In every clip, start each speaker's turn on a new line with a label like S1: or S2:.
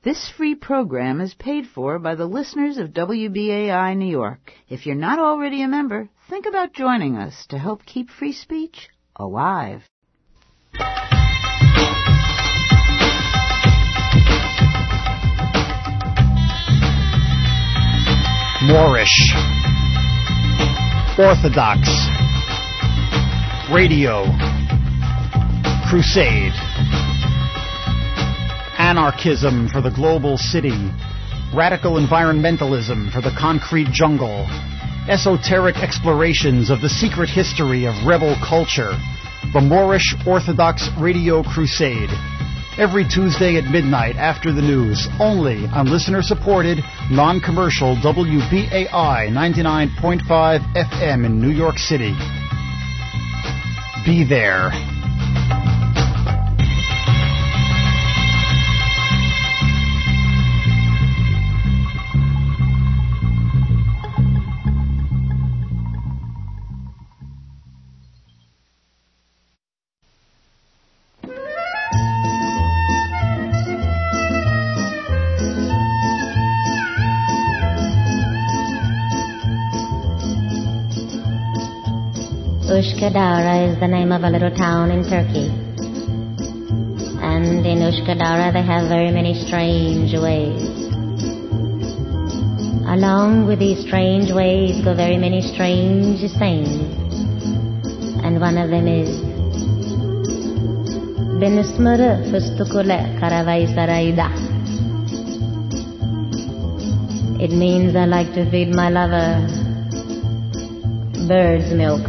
S1: This free program is paid for by the listeners of WBAI New York. If you're not already a member, think about joining us to help keep free speech alive.
S2: Moorish, Orthodox, Radio, Crusade, Anarchism for the global city, Radical environmentalism for the concrete jungle, Esoteric explorations of the secret history of rebel culture, the Moorish Orthodox Radio Crusade. Every Tuesday at midnight after the news, only on listener-supported, non-commercial WBAI 99.5 FM in New York City. Be there.
S3: Ushkadara is the name of a little town in Turkey. And in Ushkadara they have very many strange ways. Along with these strange ways go very many strange sayings. And one of them is Benismara Fustukule Karavaisaraida. It means I like to feed my lover bird's milk.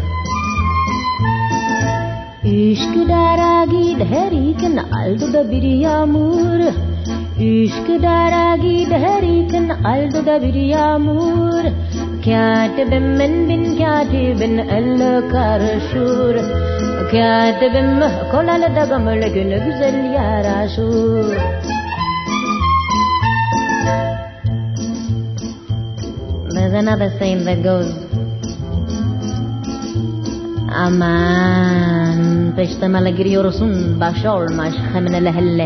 S3: Üsküdar'agi dheriken aldo da bir yağmur. Üsküdar'agi dheriken aldo da bir yağmur. Katibim bin katibin elle karışır. Katibim kolalı da gamlı günü güzel yaraşır. There's another saying that goes, Aman peştemele giriyorsun baş olmaz hemine lehelle.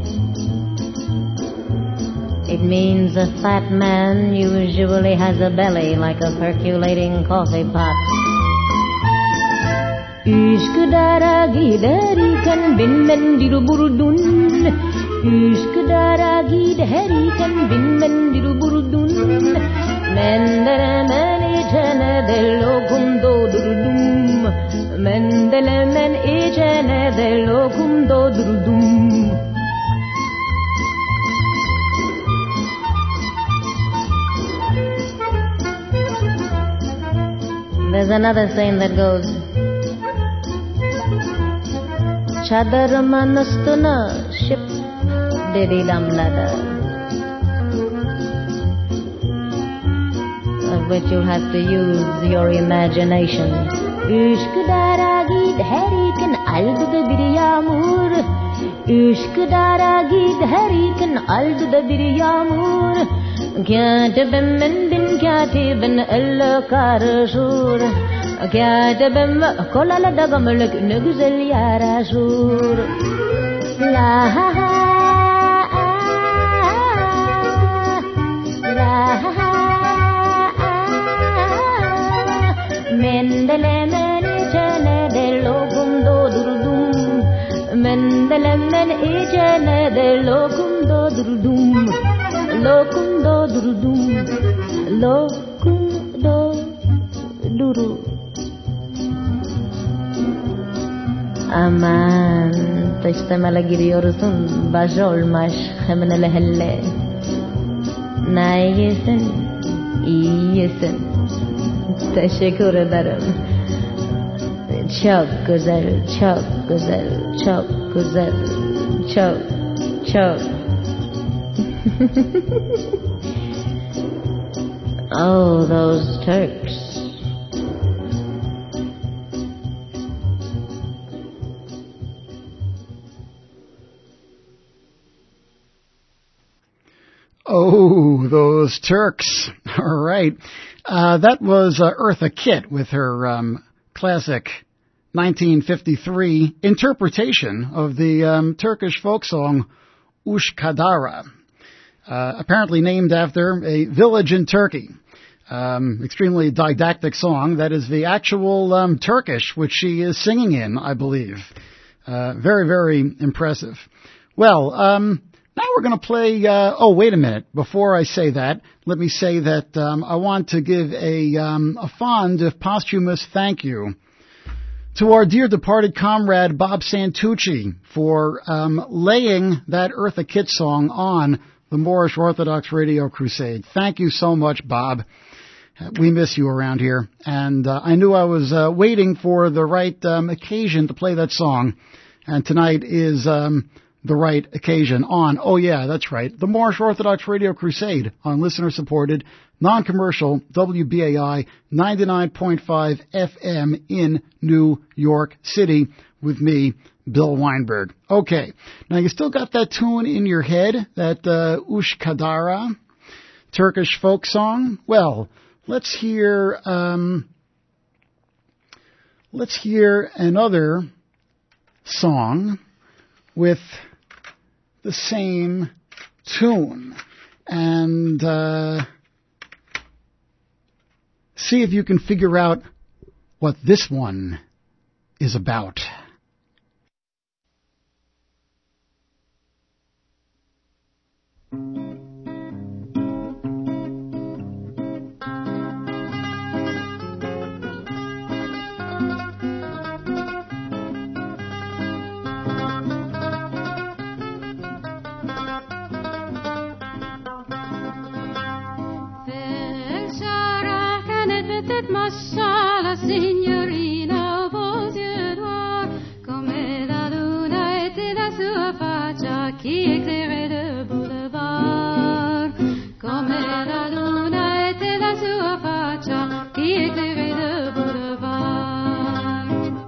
S3: It means a fat man usually has a belly like a percolating coffee pot. Üsküdar'a giderken binmen diruburdun. Üsküdar'a giderken binmen diruburdun. Mendelemen içene de lokum doldurdum. Mendelemen içene de lokum doldurdum. There's another saying that goes, Çadırımın üstüne şıp dedi damladı. Of which you'll have to use your imagination. Üsküdar'a giderken aldı da bir yağmur. Üsküdar'a giderken aldı da bir yağmur. Katibim bin katibin elle karışır. Katibim kolalı da gamlık ne güzel yaraşır. La ha ha la ha. Mendelemen içene de lokum doldurdum. Mendelemen içene de lokum doldurdum. Lokum doldurdum. Lokum doldurdum. Aman peştemele giriyorsun baş olmaz hemine lehelle. Ne yesin? İyi yesin. Teşekkür ederim. Çok güzel, çok güzel, çok güzel, çok, çok. Oh, those Turks.
S2: Oh, those Turks. All right. That was Eartha Kitt with her classic 1953 interpretation of the Turkish folk song Ushkadara. apparently named after a village in Turkey. Extremely didactic song. That is the actual Turkish, which she is singing in, I believe. Very, very impressive. Well, now we're going to play... oh, wait a minute. Before I say that, let me say that I want to give a fond, if posthumous, thank you to our dear departed comrade Bob Santucci for laying that Eartha Kitt song on the Moorish Orthodox Radio Crusade. Thank you so much, Bob. We miss you around here. And I knew I was waiting for the right occasion to play that song. And tonight is the right occasion on, oh yeah, that's right, the Moorish Orthodox Radio Crusade on listener-supported, non-commercial WBAI 99.5 FM in New York City with me, Bill Weinberg. Okay, now you still got that tune in your head, that Ushkadara Turkish folk song? Well, let's hear another song with the same tune, and see if you can figure out what this one is about.
S4: Mossa la signorina aux beaux yeux noirs, come la luna était la sua faccia qui éclairait le boulevard, come la luna était la sua faccia qui éclairait le boulevard.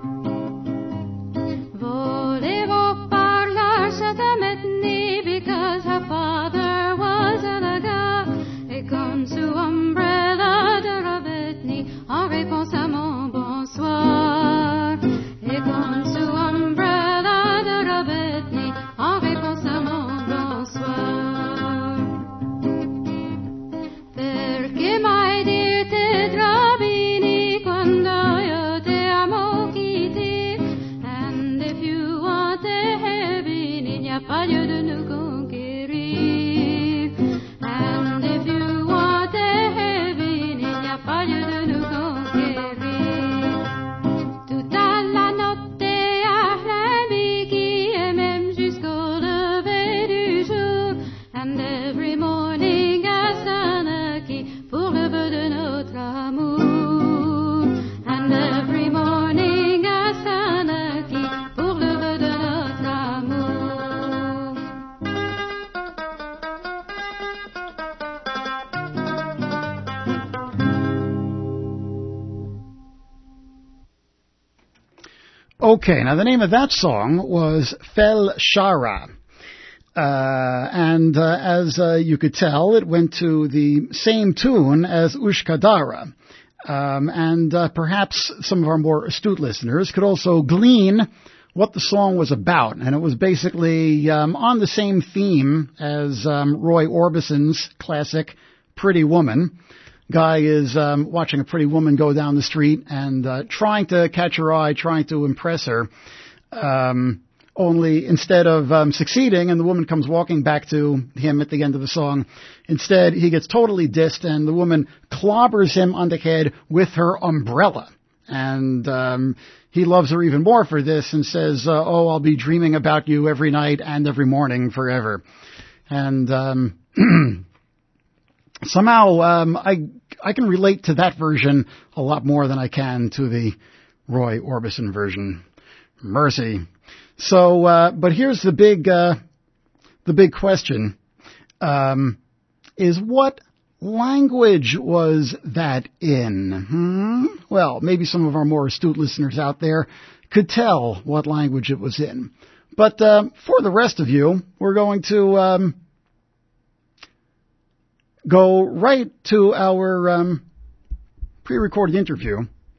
S4: Volevo parlar sciatamenti because her father was a laga, e con su umbrella de en réponse à mon bonsoir, et con su umbrella de Robetny, en réponse à mon bonsoir. Perché mai dirti drabini quando io te amo kitty, and if you want the heaven, il n'y a pas lieu de nous conquérir, and if you want the heaven, il n'y a pas lieu de nous conquérir. And every morning à Sanaki pour le vœu de notre amour. And every morning à Sanaki pour le vœu de notre amour.
S2: Okay, now the name of that song was Fel Shara. And as you could tell, it went to the same tune as Ushkadara. And perhaps some of our more astute listeners could also glean what the song was about. And it was basically on the same theme as Roy Orbison's classic Pretty Woman. Guy is watching a pretty woman go down the street and trying to catch her eye, trying to impress her. Only instead of succeeding, and the woman comes walking back to him at the end of the song, instead he gets totally dissed, and the woman clobbers him on the head with her umbrella. And he loves her even more for this and says, oh, I'll be dreaming about you every night and every morning forever. And somehow I can relate to that version a lot more than I can to the Roy Orbison version. Mercy. So, but here's the big question, is what language was that in? Well, maybe some of our more astute listeners out there could tell what language it was in. But, for the rest of you, we're going to, go right to our, pre-recorded interview,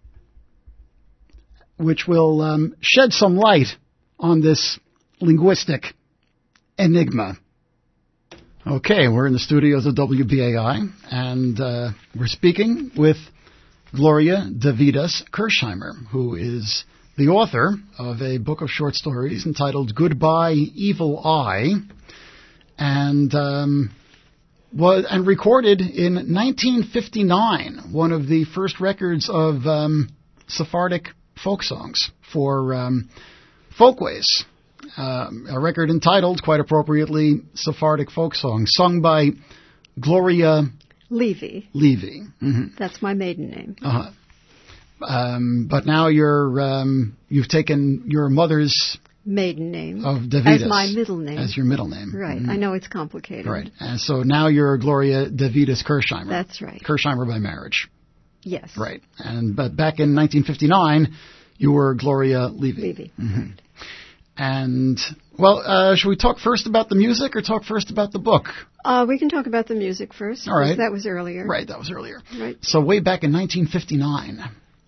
S2: which will, shed some light on this linguistic enigma. Okay, we're in the studios of WBAI, and we're speaking with Gloria Davidas Kirsheimer, who is the author of a book of short stories entitled Goodbye, Evil Eye, and recorded in 1959, one of the first records of Sephardic folk songs for Folkways. A record entitled, quite appropriately, Sephardic Folk Song, sung by Gloria
S5: Levy.
S2: Mm-hmm.
S5: That's my maiden name.
S2: Uh-huh. But now you've taken your mother's
S5: maiden name
S2: of Davidas
S5: as my middle name.
S2: As your middle name.
S5: Right.
S2: Mm-hmm.
S5: I know it's complicated.
S2: Right. And so now you're Gloria Davidas Kirsheimer.
S5: That's right.
S2: Kirsheimer by marriage.
S5: Yes.
S2: Right. But back in 1959, you were Gloria Levy. Mm-hmm. Right. And, well, should we talk first about the music or talk first about the book?
S5: We can talk about the music first.
S2: All right.
S5: That was earlier.
S2: Right, that was earlier.
S5: Right.
S2: So way back in 1959.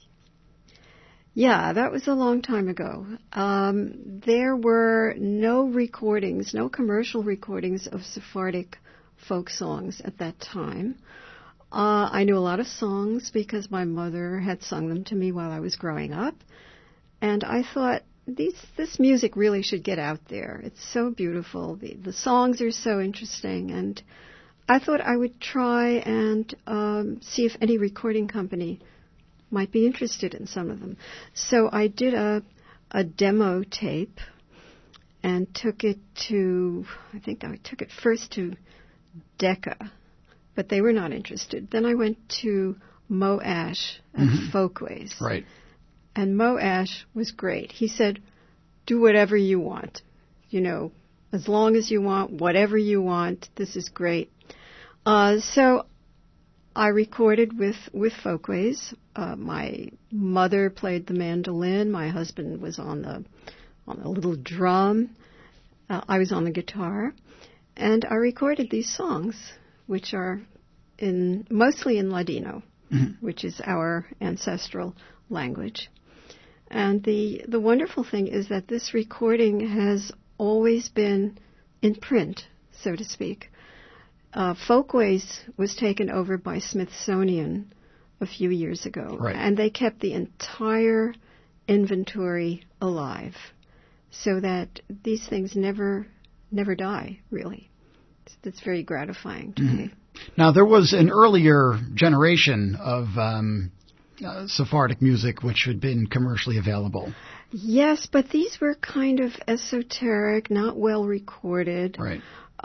S5: Yeah, that was a long time ago. There were no recordings, no commercial recordings of Sephardic folk songs at that time. I knew a lot of songs because my mother had sung them to me while I was growing up. And I thought, this music really should get out there. It's so beautiful. The songs are so interesting. And I thought I would try and see if any recording company might be interested in some of them. So I did a demo tape and took it to, I think I took it first to Decca, but they were not interested. Then I went to Mo Ash at Folkways.
S2: Right.
S5: And Mo Ash was great. He said, do whatever you want. You know, as long as you want, whatever you want, this is great. So I recorded with Folkways. My mother played the mandolin. My husband was on the little drum. I was on the guitar. And I recorded these songs, which are mostly in Ladino, which is our ancestral language. And the wonderful thing is that this recording has always been in print, so to speak. Folkways was taken over by Smithsonian a few years ago,
S2: right.
S5: And they kept the entire inventory alive, so that these things never die, really. It's very gratifying to me.
S2: Now, there was an earlier generation of Sephardic music which had been commercially available.
S5: Yes, but these were kind of esoteric, not well recorded.
S2: Right.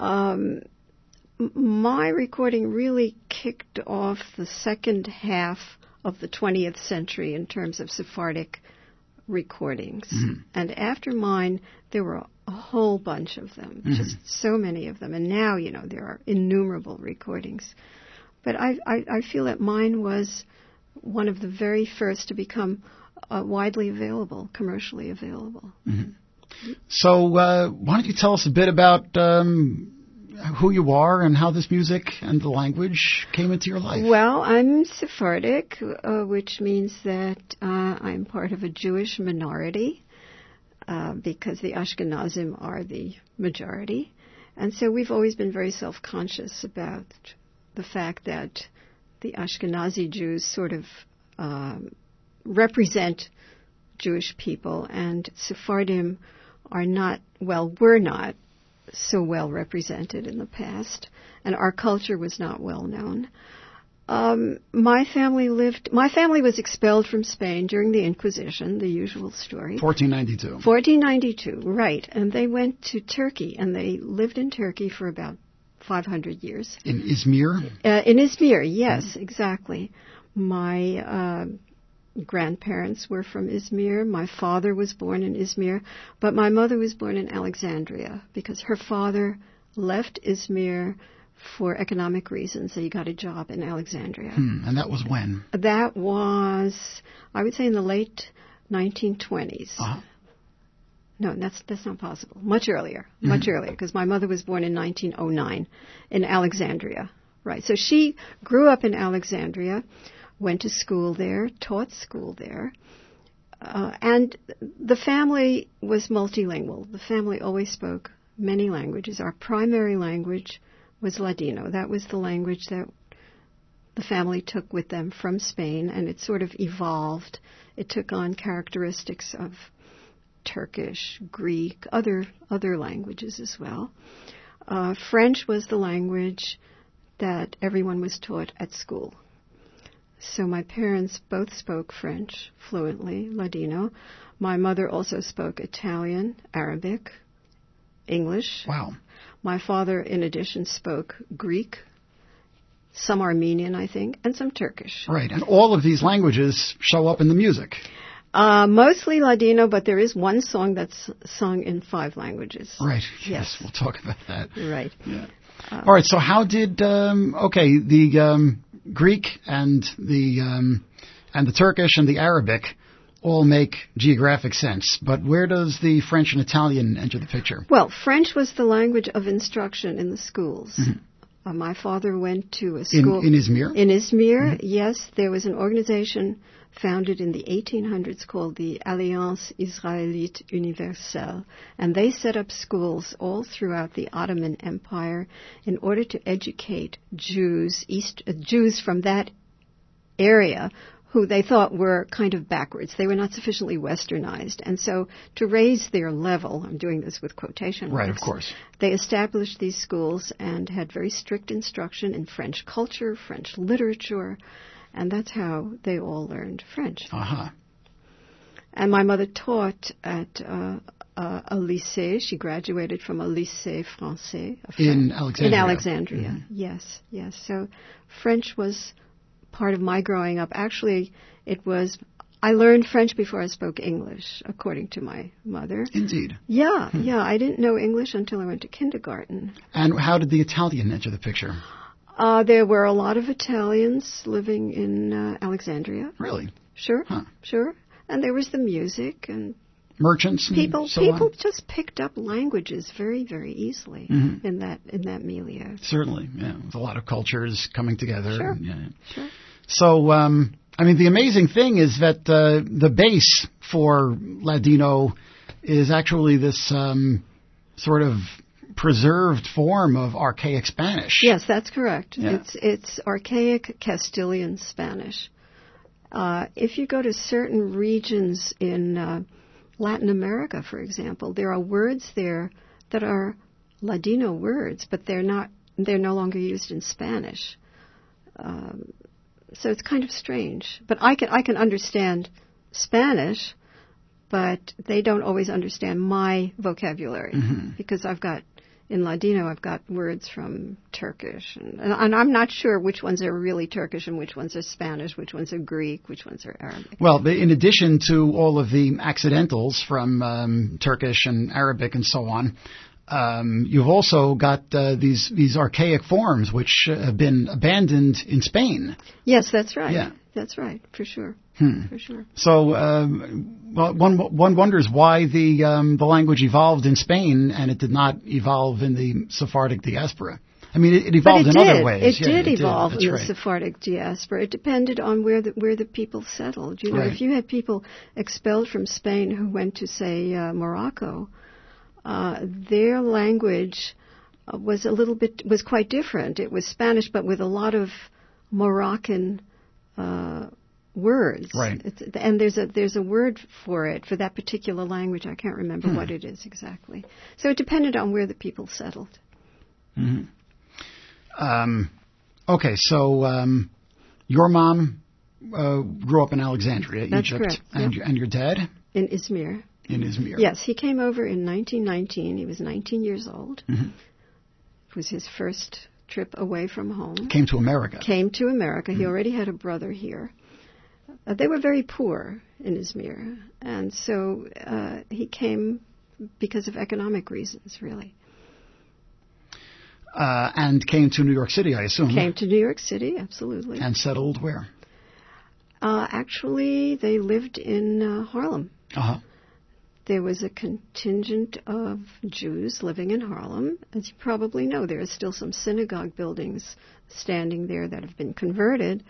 S5: My recording really kicked off the second half of the 20th century in terms of Sephardic recordings. And after mine, there were a whole bunch of them, just so many of them. And now, there are innumerable recordings. But I feel that mine was one of the very first to become widely available, commercially available.
S2: So why don't you tell us a bit about who you are and how this music and the language came into your life?
S5: Well, I'm Sephardic, which means that I'm part of a Jewish minority because the Ashkenazim are the majority. And so we've always been very self-conscious about the fact that the Ashkenazi Jews sort of represent Jewish people, and Sephardim were not so well represented in the past, and our culture was not well known. My family was expelled from Spain during the Inquisition, the usual story.
S2: 1492.
S5: 1492, right. And they went to Turkey, and they lived in Turkey for about 500 years.
S2: In Izmir?
S5: In Izmir, yes, exactly. My grandparents were from Izmir. My father was born in Izmir, but my mother was born in Alexandria because her father left Izmir for economic reasons. So he got a job in Alexandria.
S2: And that was when?
S5: That was, I would say, in the late 1920s. No, that's not possible. Much earlier, because my mother was born in 1909 in Alexandria. Right. So she grew up in Alexandria, went to school there, taught school there, and the family was multilingual. The family always spoke many languages. Our primary language was Ladino. That was the language that the family took with them from Spain, and it sort of evolved. It took on characteristics of Turkish, Greek, other languages as well. French was the language that everyone was taught at school. So my parents both spoke French fluently, Ladino. My mother also spoke Italian, Arabic, English.
S2: Wow.
S5: My father, in addition, spoke Greek, some Armenian, I think, and some Turkish.
S2: Right, and all of these languages show up in the music.
S5: Mostly Ladino, but there is one song that's sung in 5 languages.
S2: Right,
S5: Yes.
S2: we'll talk about that.
S5: Right.
S2: Yeah. All right, so how did, the Greek and the Turkish and the Arabic all make geographic sense, but where does the French and Italian enter the picture?
S5: Well, French was the language of instruction in the schools. Mm-hmm. My father went to a school...
S2: In Izmir?
S5: In Izmir, yes. There was an organization founded in the 1800s called the Alliance Israélite Universelle, and they set up schools all throughout the Ottoman Empire in order to educate Jews from that area who they thought were kind of backwards. They were not sufficiently westernized. And so to raise their level, I'm doing this with quotation marks.
S2: Right, of course.
S5: They established these schools and had very strict instruction in French culture, French literature, and that's how they all learned French.
S2: Uh-huh.
S5: And my mother taught at a lycée. She graduated from a lycée français.
S2: In Alexandria.
S5: In Alexandria,
S2: mm-hmm.
S5: Yes. So French was part of my growing up. Actually, I learned French before I spoke English, according to my mother.
S2: Indeed.
S5: Yeah. I didn't know English until I went to kindergarten.
S2: And how did the Italian enter the picture?
S5: There were a lot of Italians living in Alexandria.
S2: Really?
S5: Sure,
S2: Huh.
S5: Sure. And there was the music and
S2: merchants and
S5: people
S2: on?
S5: just picked up languages very, very easily
S2: mm-hmm.
S5: in that milieu.
S2: Certainly, yeah. With a lot of cultures coming together.
S5: Sure.
S2: And, yeah.
S5: Sure.
S2: So, the amazing thing is that the base for Ladino is actually this sort of preserved form of archaic Spanish.
S5: Yes, that's correct.
S2: Yeah.
S5: It's archaic Castilian Spanish. If you go to certain regions in Latin America, for example, there are words there that are Ladino words, but they're no longer used in Spanish. So it's kind of strange. But I can understand Spanish, but they don't always understand my vocabulary
S2: mm-hmm.
S5: because in Ladino, I've got words from Turkish, and I'm not sure which ones are really Turkish and which ones are Spanish, which ones are Greek, which ones are Arabic.
S2: Well, in addition to all of the accidentals from Turkish and Arabic and so on, you've also got these archaic forms which have been abandoned in Spain.
S5: Yes, that's right.
S2: Yeah.
S5: That's right, for sure. For sure.
S2: So, one wonders why the language evolved in Spain and it did not evolve in the Sephardic diaspora. I mean, it evolved in other ways.
S5: It did evolve in the
S2: right.
S5: Sephardic diaspora. It depended on where the people settled. You know,
S2: right.
S5: If you had people expelled from Spain who went to, say, Morocco, their language was quite different. It was Spanish, but with a lot of Moroccan words.
S2: Right.
S5: And there's a word for it, for that particular language. I can't remember what it is exactly. So it depended on where the people settled.
S2: Mm-hmm. Okay, so your mom grew up in Alexandria,
S5: That's
S2: Egypt.
S5: correct.
S2: And your dad?
S5: In Izmir.
S2: In Izmir.
S5: Yes, he came over in 1919. He was 19 years old.
S2: Mm-hmm.
S5: It was his first trip away from home.
S2: Came to America.
S5: Mm-hmm. He already had a brother here. They were very poor in Izmir, and so he came because of economic reasons, really.
S2: And came to New York City, I assume.
S5: Came to New York City, absolutely.
S2: And settled where?
S5: Actually, they lived in Harlem.
S2: Uh-huh.
S5: There was a contingent of Jews living in Harlem. As you probably know, there are still some synagogue buildings standing there that have been converted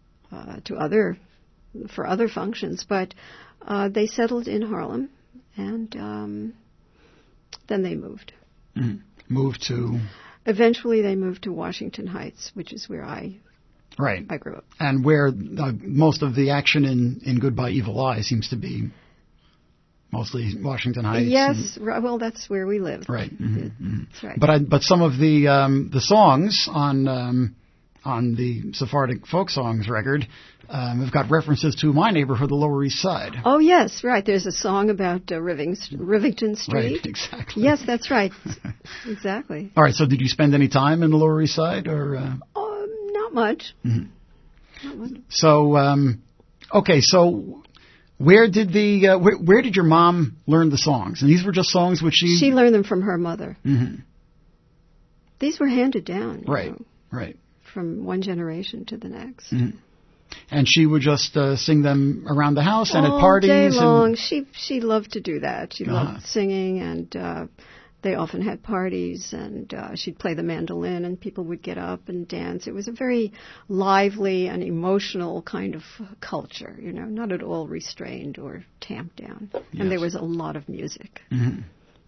S5: for other functions. But they settled in Harlem, and then they moved.
S2: Mm-hmm. Moved to?
S5: eventually they moved to Washington Heights, which is where I
S2: Right.
S5: grew up.
S2: And where most of the action in Goodbye Evil Eye seems to be mostly Washington Heights.
S5: Yes, well, that's where we lived.
S2: Right. Mm-hmm.
S5: That's right.
S2: But some of the songs on the Sephardic folk songs record have got references to my neighborhood, the Lower East Side.
S5: Oh, yes, right. There's a song about Rivington Street.
S2: Right, exactly.
S5: Yes, that's right. Exactly.
S2: All right, so did you spend any time in the Lower East Side? Or
S5: not much.
S2: Mm-hmm.
S5: Not much.
S2: So, okay, so where did where did your mom learn the songs? And these were just songs which
S5: She learned them from her mother.
S2: Mm-hmm.
S5: These were handed down.
S2: Right,
S5: You know,
S2: right.
S5: from one generation to the next.
S2: Mm-hmm. And she would just sing them around the house and at parties.
S5: All day long. She loved to do that. She
S2: Uh-huh.
S5: loved singing, and they often had parties, and she'd play the mandolin, and people would get up and dance. It was a very lively and emotional kind of culture, you know, not at all restrained or tamped down.
S2: Yes.
S5: And there was a lot of music.
S2: Mm-hmm.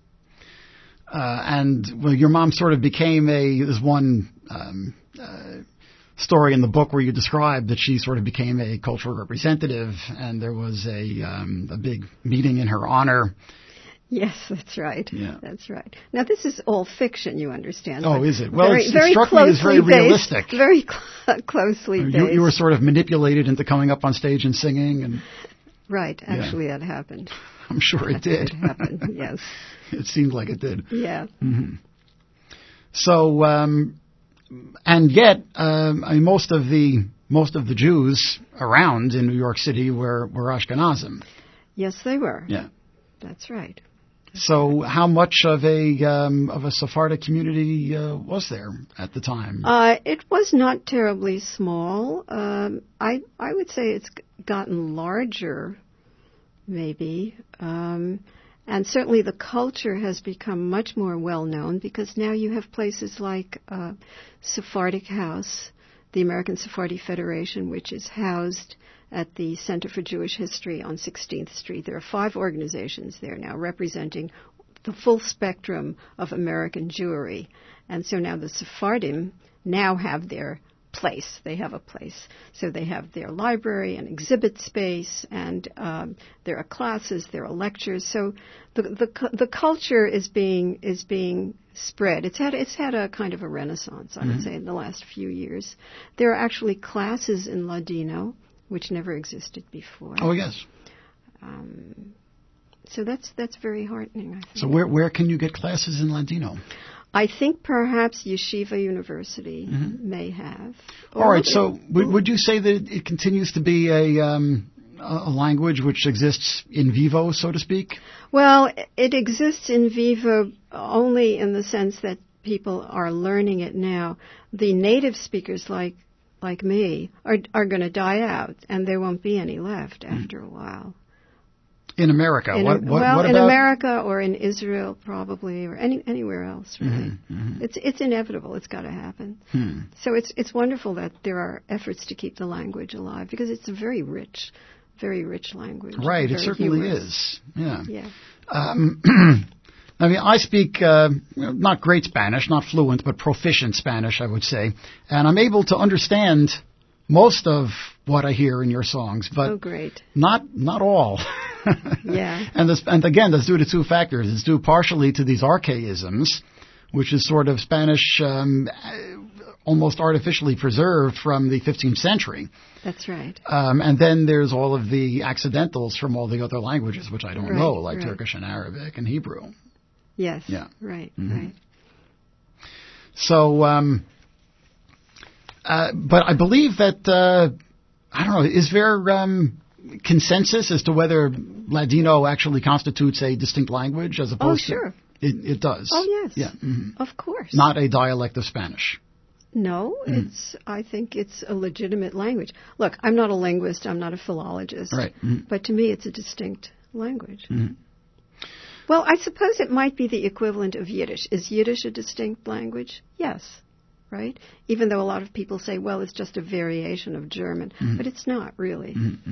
S2: And well, your mom sort of became there's one story in the book where you described that she sort of became a cultural representative, and there was a big meeting in her honor.
S5: Yes, that's right.
S2: Yeah.
S5: That's right. Now, this is all fiction, you understand.
S2: Oh,
S5: but
S2: is it? Well,
S5: very,
S2: it
S5: very
S2: struck me as very
S5: closely based,
S2: realistic.
S5: Very closely based.
S2: You were sort of manipulated into coming up on stage and singing, and
S5: Right. Actually, that happened.
S2: I'm sure it did.
S5: It happened, yes.
S2: It seemed like it did.
S5: Yeah.
S2: Mm-hmm. So, and yet, I mean, most of the Jews around in New York City were Ashkenazim.
S5: Yes, they were.
S2: Yeah.
S5: That's right.
S2: So, how much of a Sephardic community was there at the time?
S5: It was not terribly small. I would say it's gotten larger, maybe. And certainly the culture has become much more well known because now you have places like Sephardic House, the American Sephardi Federation, which is housed at the Center for Jewish History on 16th Street. There are 5 organizations there now representing the full spectrum of American Jewry. And so now the Sephardim now have their place. They have a place. So they have their library and exhibit space, and there are classes, there are lectures. So the culture is being spread. It's had a kind of a renaissance, I would say, in the last few years. There are actually classes in Ladino, which never existed before.
S2: Oh, yes.
S5: So that's very heartening, I think.
S2: So where can you get classes in Ladino?
S5: I think perhaps Yeshiva University may have.
S2: All right. So would you say that it continues to be a language which exists in vivo, so to speak? Well,
S5: it exists in vivo only in the sense that people are learning it now. The native speakers like me are going to die out, and there won't be any left after a while.
S2: In America? What
S5: in
S2: about
S5: America or in Israel probably, or anywhere else really. It's inevitable. It's got to happen. So it's wonderful that there are efforts to keep the language alive because it's a very rich language.
S2: Right, it certainly is. Yeah.
S5: Yeah.
S2: I mean, I speak not great Spanish, not fluent, but proficient Spanish, I would say, and I'm able to understand most of what I hear in your songs, but
S5: great.
S2: Not all.
S5: Yeah.
S2: And again, that's due to 2 factors. It's due partially to these archaisms, which is sort of Spanish almost artificially preserved from the 15th century.
S5: That's right.
S2: And then there's all of the accidentals from all the other languages, which I don't know, like
S5: right.
S2: Turkish and Arabic and Hebrew.
S5: Yes.
S2: Yeah.
S5: Right. Right.
S2: So, but I believe that I don't know. Is there consensus as to whether Ladino actually constitutes a distinct language as opposed
S5: to? Oh, sure.
S2: It does.
S5: Oh, yes.
S2: Yeah.
S5: Of course.
S2: Not a dialect of Spanish.
S5: No, I think it's a legitimate language. Look, I'm not a linguist. I'm not a philologist.
S2: Right.
S5: But to me, it's a distinct language. Well, I suppose it might be the equivalent of Yiddish. Is Yiddish a distinct language? Yes. Right? Even though a lot of people say, well, it's just a variation of German. But it's not, really.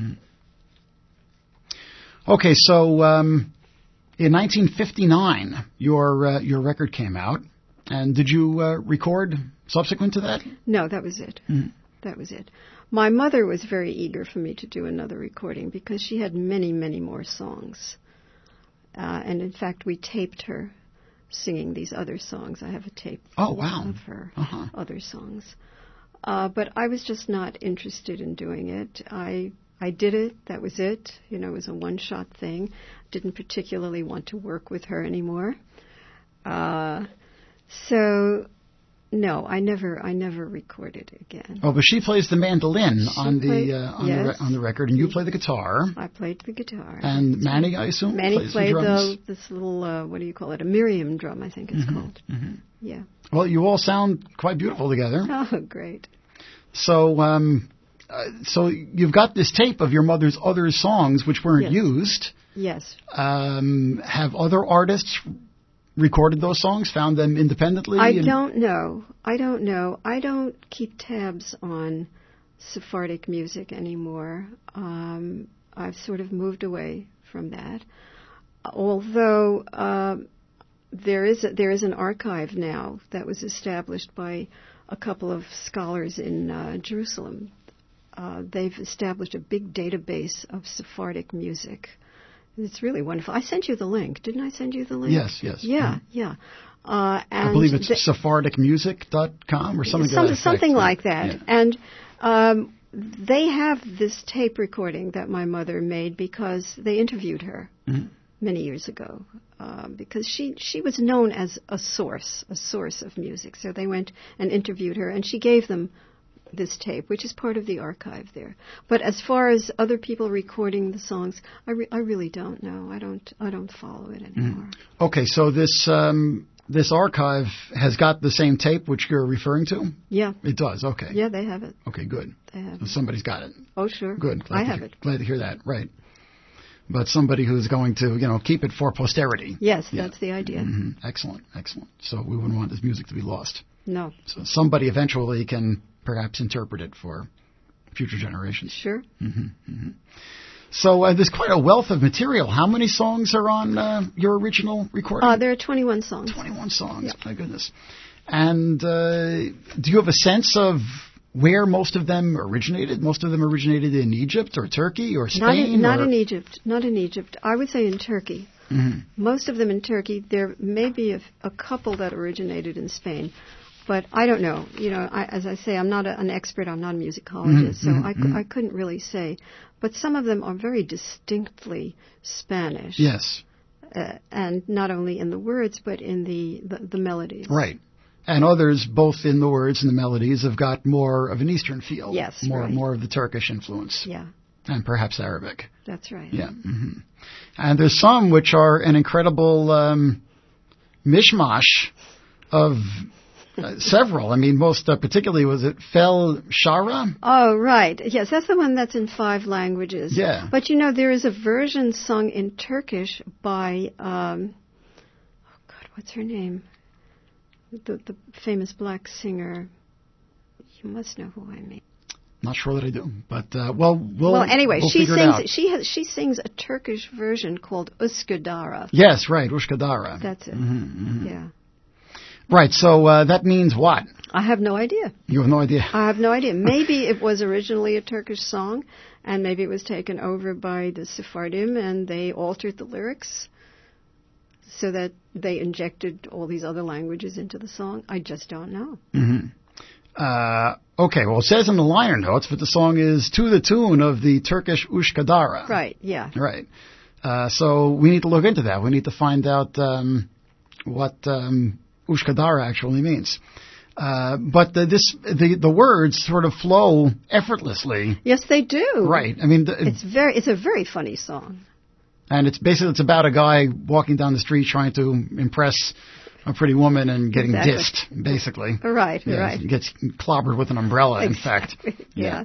S2: Okay, so in 1959, your record came out, And did you record subsequent to that?
S5: No, that was it. That was it. My mother was very eager for me to do another recording because she had many, many more songs. And in fact, we taped her singing these other songs. I have a tape of her other songs. But I was just not interested in doing it. I did it. That was it. You know, it was a one-shot thing. Didn't particularly want to work with her anymore. So, no, I never recorded again.
S2: Oh, but she plays the mandolin on the record, and you play the guitar.
S5: I played the guitar.
S2: And Manny, I assume,
S5: Manny played
S2: the
S5: this little, what do you call it? A Miriam drum, I think it's called. Yeah.
S2: Well, you all sound quite beautiful together.
S5: Oh, great.
S2: So, so you've got this tape of your mother's other songs which weren't used.
S5: Yes.
S2: Have other artists recorded those songs, found them independently?
S5: I don't know. I don't keep tabs on Sephardic music anymore. I've sort of moved away from that. Although there is an archive now that was established by a couple of scholars in Jerusalem. They've established a big database of Sephardic music. It's really wonderful. I sent you the link. Didn't I send you the link?
S2: Yes.
S5: Yeah. And
S2: I believe it's sephardicmusic.com or something like that.
S5: Something like that.
S2: Yeah.
S5: And they have this tape recording that my mother made because they interviewed her many years ago. Because she was known as a source of music. So they went and interviewed her, and she gave them this tape, which is part of the archive there. But as far as other people recording the songs, I really don't know. I don't follow it anymore.
S2: Okay, so this archive has got the same tape which you're referring to?
S5: Yeah.
S2: It does, okay.
S5: Yeah, they have it.
S2: Okay, good.
S5: They have
S2: So
S5: it.
S2: somebody's got it.
S5: Oh, sure.
S2: Good.
S5: I have it.
S2: Glad to hear that, right. But somebody who's going to, keep it for posterity.
S5: Yes, that's the idea.
S2: Excellent. So we wouldn't want this music to be lost.
S5: No.
S2: So somebody eventually can perhaps interpret it for future generations.
S5: Sure.
S2: So there's quite a wealth of material. How many songs are on your original recording?
S5: There are 21 songs.
S2: 21 songs.
S5: Yep.
S2: My goodness. And do you have a sense of where most of them originated? Most of them originated in Egypt or Turkey or Spain?
S5: Not in Egypt. Not in Egypt. I would say in Turkey. Most of them in Turkey. There may be a couple that originated in Spain. But I don't know. As I say, I'm not an expert. I'm not a musicologist, so I couldn't really say. But some of them are very distinctly Spanish.
S2: Yes.
S5: And not only in the words, but in the melodies.
S2: Right. And others, both in the words and the melodies, have got more of an Eastern feel.
S5: Yes,
S2: more of the Turkish influence.
S5: Yeah.
S2: And perhaps Arabic.
S5: That's right.
S2: Yeah. And there's some which are an incredible mishmash of several. I mean, most particularly, was it Fel Shara?
S5: Oh, right. Yes, that's the one that's in 5 languages.
S2: Yeah.
S5: But, there is a version sung in Turkish by, what's her name? The famous black singer. You must know who I mean.
S2: Not sure that I do, but
S5: anyway,
S2: we'll
S5: she
S2: figure it out.
S5: She sings a Turkish version called Uskadara.
S2: Yes, right, Uskadara.
S5: That's it. Yeah.
S2: Right, so that means what?
S5: I have no idea.
S2: You have no idea?
S5: I have no idea. Maybe it was originally a Turkish song, and maybe it was taken over by the Sephardim, and they altered the lyrics so that they injected all these other languages into the song. I just don't know.
S2: Okay, well, it says in the liner notes that the song is to the tune of the Turkish Uskadara.
S5: Right, yeah.
S2: Right. So we need to look into that. We need to find out what Uskadara actually means. But the words sort of flow effortlessly.
S5: Yes, they do.
S2: Right. I mean,
S5: it's a very funny song.
S2: And it's about a guy walking down the street trying to impress a pretty woman and getting dissed, basically.
S5: Right,
S2: yeah,
S5: right.
S2: He gets clobbered with an umbrella,
S5: exactly.
S2: in fact. Yeah.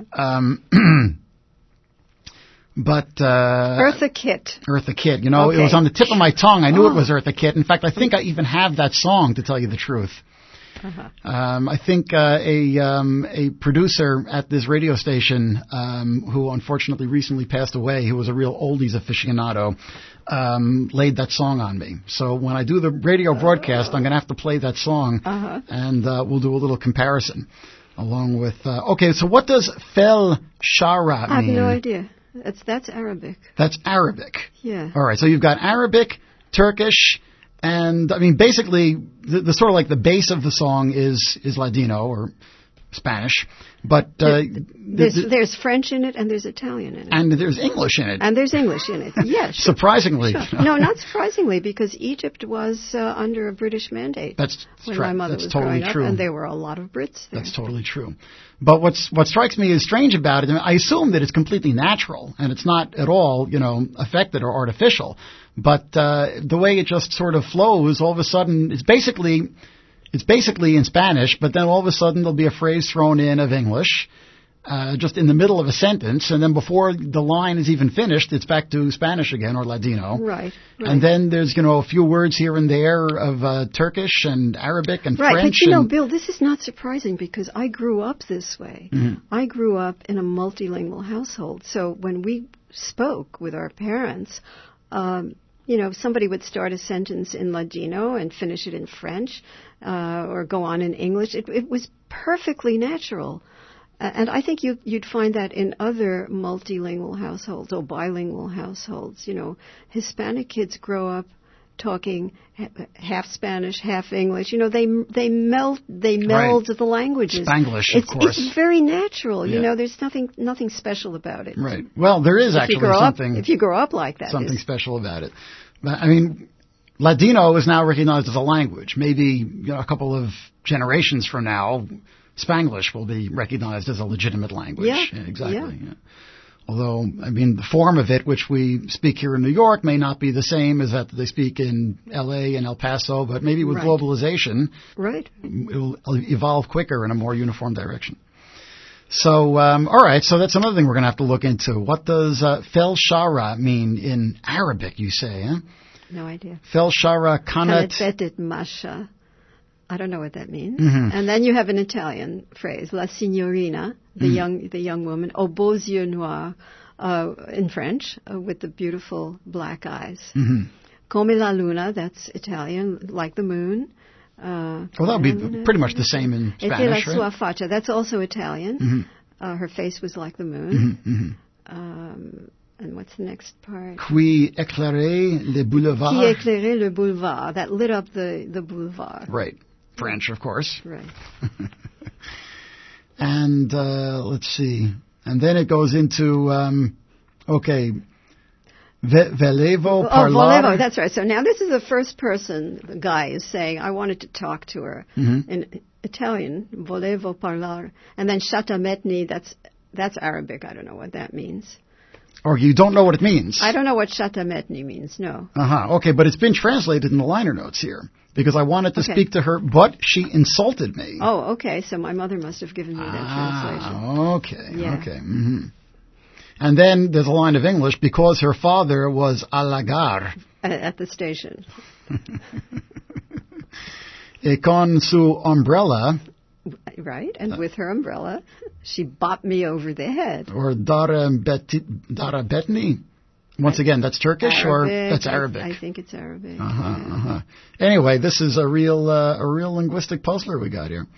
S2: But
S5: Eartha Kitt.
S2: Eartha Kitt. It was on the tip of my tongue. I knew it was Eartha Kitt. In fact, I think I even have that song, to tell you the truth. I think a producer at this radio station, who unfortunately recently passed away, who was a real oldies aficionado, laid that song on me. So when I do the radio broadcast, I'm going to have to play that song, and we'll do a little comparison along with. Okay, so what does Fel Shara mean?
S5: I have no idea. That's Arabic.
S2: That's Arabic.
S5: Yeah.
S2: All right, so you've got Arabic, Turkish, and I mean basically the sort of like the base of the song is Ladino or Spanish, but
S5: there's French in it and there's Italian in it.
S2: And there's English in it.
S5: And there's English in it, yes.
S2: Surprisingly.
S5: Sure. No, not surprisingly, because Egypt was under a British mandate.
S2: That's
S5: when
S2: right.
S5: my mother
S2: That's
S5: was
S2: totally
S5: growing
S2: true.
S5: up, and there were a lot of Brits there.
S2: That's totally true. But what strikes me as strange about it, I assume that it's completely natural and it's not at all, affected or artificial. But the way it just sort of flows, all of a sudden, it's basically in Spanish, but then all of a sudden there'll be a phrase thrown in of English, just in the middle of a sentence, and then before the line is even finished, it's back to Spanish again, or Ladino.
S5: Right.
S2: And then there's, a few words here and there of Turkish and Arabic and
S5: Right,
S2: French.
S5: But Bill, this is not surprising because I grew up this way.
S2: Mm-hmm.
S5: I grew up in a multilingual household. So when we spoke with our parents, somebody would start a sentence in Ladino and finish it in French, or go on in English. It was perfectly natural. And I think you'd find that in other multilingual households or bilingual households. Hispanic kids grow up talking half Spanish, half English. They meld
S2: Right.
S5: the languages.
S2: Spanglish, of course.
S5: It's very natural.
S2: Yeah.
S5: There's nothing special about it.
S2: Right. Well, there is actually something.
S5: If you grow up like that,
S2: something special about it. But, I mean, Ladino is now recognized as a language. Maybe a couple of generations from now, Spanglish will be recognized as a legitimate language.
S5: Yeah,
S2: exactly.
S5: yeah.
S2: Yeah. Although, I mean, the form of it, which we speak here in New York, may not be the same as that they speak in L.A. and El Paso, but maybe with
S5: Right.
S2: globalization,
S5: Right.
S2: it will evolve quicker in a more uniform direction. So, all right, so that's another thing we're going to have to look into. What does Fel Shara mean in Arabic, you say, huh?
S5: No idea.
S2: Fel Shara Kanat.
S5: Betet Masha. I don't know what that means.
S2: Mhm.
S5: And then you have an Italian phrase, La Signorina, the young woman, aux beaux yeux noirs, in French, with the beautiful black eyes.
S2: Mm-hmm.
S5: Come la luna, that's Italian, like the moon.
S2: Well, that would be pretty much the same in
S5: E
S2: Spanish,
S5: la sua
S2: right?
S5: faccia, that's also Italian.
S2: Mm-hmm.
S5: Her face was like the moon.
S2: Mm-hmm.
S5: And what's the next part?
S2: Qui éclairait les boulevards.
S5: Qui éclairait le boulevard, that lit up the boulevard.
S2: Right. French, of course.
S5: Right.
S2: And let's see. And then it goes into, volevo parlare.
S5: Volevo, that's right. So now this is the first person the guy is saying, I wanted to talk to her.
S2: Mm-hmm.
S5: In Italian, volevo parlare. And then shatametni, that's Arabic. I don't know what that means.
S2: Or you don't know what it means.
S5: I don't know what shatametni means, no.
S2: Uh-huh. Okay, but it's been translated in the liner notes here. Because I wanted to
S5: Okay.
S2: speak to her, but she insulted me.
S5: Oh, okay. So my mother must have given me that translation.
S2: Okay,
S5: Yeah.
S2: okay. Mm-hmm. And then there's a line of English, because her father was alagar.
S5: At the station.
S2: E con su umbrella,
S5: Right, and with her umbrella, she bopped me over the head.
S2: or dara betni. Once again, that's Turkish, or that's Arabic?
S5: I think it's Arabic.
S2: Anyway, this is a real linguistic puzzler we got here.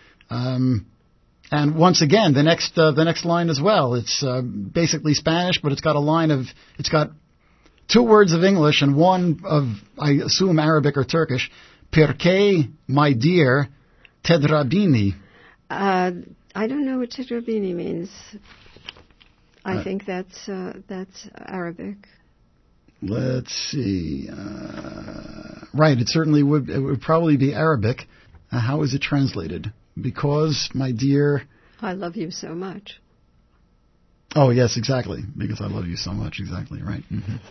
S2: And once again, the next line as well. It's basically Spanish, but it's got two words of English and one of, I assume, Arabic or Turkish. Perché, my dear, tedrabini.
S5: I don't know what tedrabini means. I think that's Arabic.
S2: Let's see. Right, it certainly would. It would probably be Arabic. How is it translated? Because, my dear.
S5: I love you so much.
S2: Oh, yes, exactly. Because I love you so much. Exactly, right.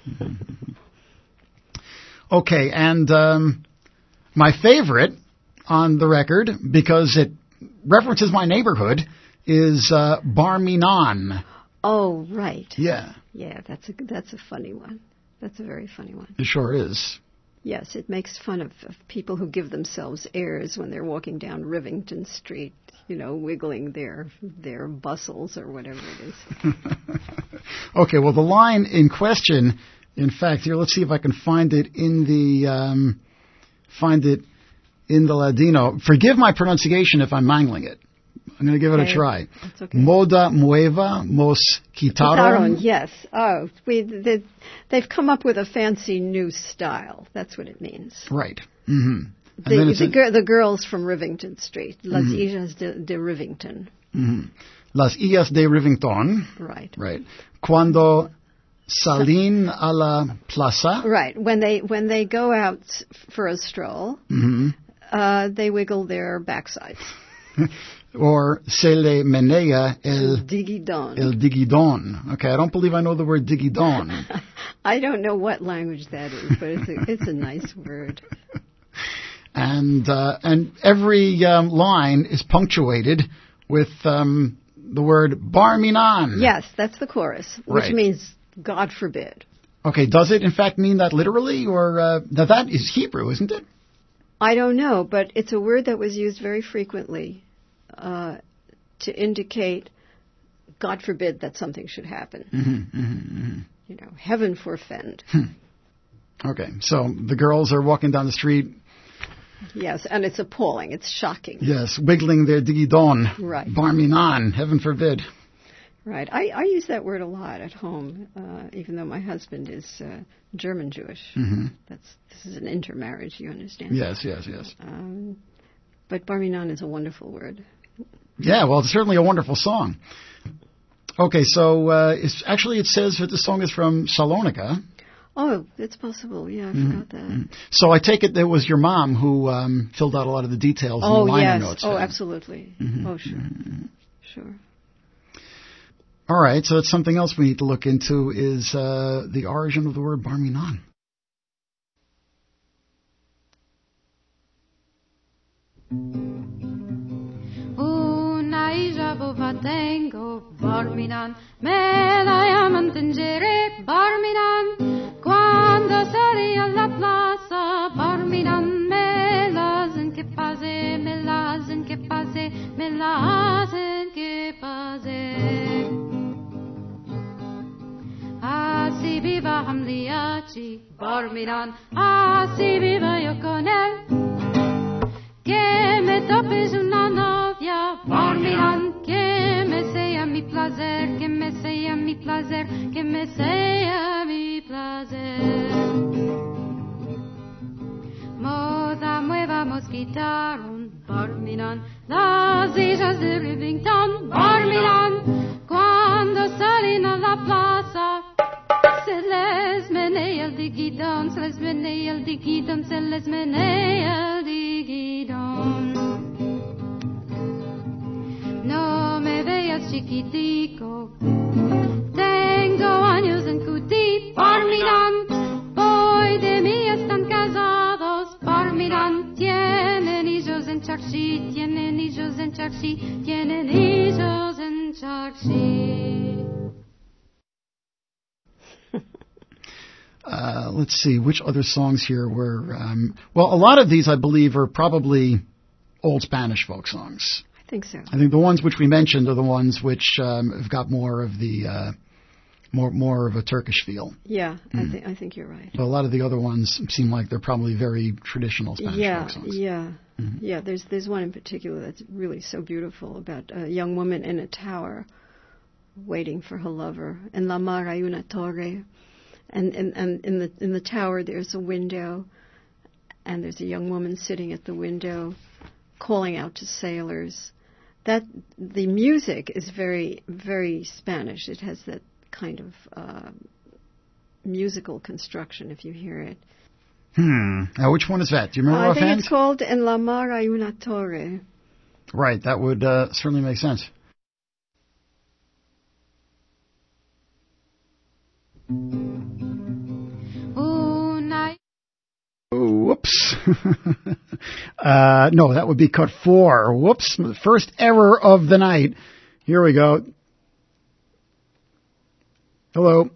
S2: Okay, and my favorite on the record, because it references my neighborhood, is Bar Minan.
S5: Oh, right.
S2: Yeah.
S5: Yeah, that's a funny one. That's a very funny one.
S2: It sure is.
S5: Yes, it makes fun of people who give themselves airs when they're walking down Rivington Street, wiggling their bustles or whatever it is.
S2: Okay, well, the line in question In fact, here, let's see if I can find it in the Ladino. Forgive my pronunciation if I'm mangling it. I'm going to give it a try.
S5: That's okay.
S2: Moda nueva, mos quitaron.
S5: Yes. Oh, they've come up with a fancy new style. That's what it means.
S2: Right. Mm-hmm.
S5: The girls from Rivington Street, Las Hijas de Rivington.
S2: Mm-hmm. Las Hijas de Rivington.
S5: Right.
S2: Right. Cuando salen a la plaza.
S5: Right. When they go out for a stroll, they wiggle their backsides.
S2: Or se le menea el
S5: digidon.
S2: El digidon. Okay, I don't believe I know the word digidon.
S5: I don't know what language that is, but it's a nice word.
S2: And every line is punctuated with the word bar minan.
S5: Yes, that's the chorus, which means God forbid.
S2: Okay, does it in fact mean that literally, or now that is Hebrew, isn't it?
S5: I don't know, but it's a word that was used very frequently to indicate, God forbid that something should happen. You know, heaven forfend.
S2: Okay, so the girls are walking down the street.
S5: Yes, and it's appalling. It's shocking.
S2: Yes, wiggling their digidon.
S5: Right.
S2: Bar minan, heaven forbid.
S5: Right. I use that word a lot at home, even though my husband is German Jewish. This is an intermarriage, you understand?
S2: Yes.
S5: But bar minan is a wonderful word.
S2: Yeah, well, it's certainly a wonderful song. Okay, so it says that the song is from Salonika.
S5: Oh, it's possible. Yeah, I forgot that.
S2: So I take it that it was your mom who filled out a lot of the details in the liner notes.
S5: Oh, absolutely. Oh, sure. Sure.
S2: All right, so that's something else we need to look into is the origin of the word bar minan.
S4: Una hija tengo barminan, me la llaman tangere barminan. Cuando salí a la plaza barminan, me la hacen que pase, me la hacen que pase, me la hacen que pase. Así viva Hamliachi barminan, así viva yo con él. Que me topes una novia, barminan, que me sea mi placer, que me sea mi placer, que me sea mi placer. Moda nueva mosquitaron, barminan, las hijas de Rivington, barminan, cuando salen a la plaza. Se les menea el digidon, se les menea el digidon, se les menea el digidon. No me veas chiquitico, tengo años en Cuti, barminan, hoy de mí están casados, barminan, tienen hijos en Charchi, tienen hijos en Charchi, tienen hijos en Charchi.
S2: Let's see, which other songs here were... well, a lot of these, I believe, are probably old Spanish folk songs.
S5: I think so.
S2: I think the ones which we mentioned are the ones which have got more of the... more of a Turkish feel.
S5: Yeah, I think you're right.
S2: But a lot of the other ones seem like they're probably very traditional Spanish folk songs.
S5: Yeah. There's one in particular that's really so beautiful about a young woman in a tower waiting for her lover. En la mar hay una torre. And in the tower there's a window, and there's a young woman sitting at the window calling out to sailors. That the music is very, very Spanish. It has that kind of musical construction if you hear it.
S2: Now, which one is that? Do you remember offhand?
S5: I think it's called En la mar hay una torre.
S2: Right, that would certainly make sense. Whoops. No, that would be cut 4. Whoops. First error of the night. Here we go. Hello.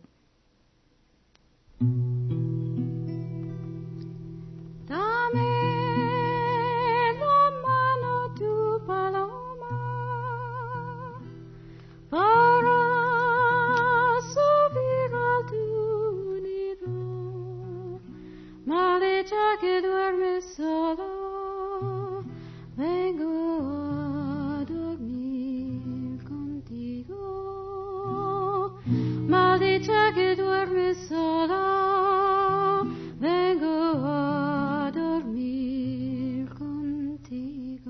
S4: vita che duerme sola, vengo a dormir contigo.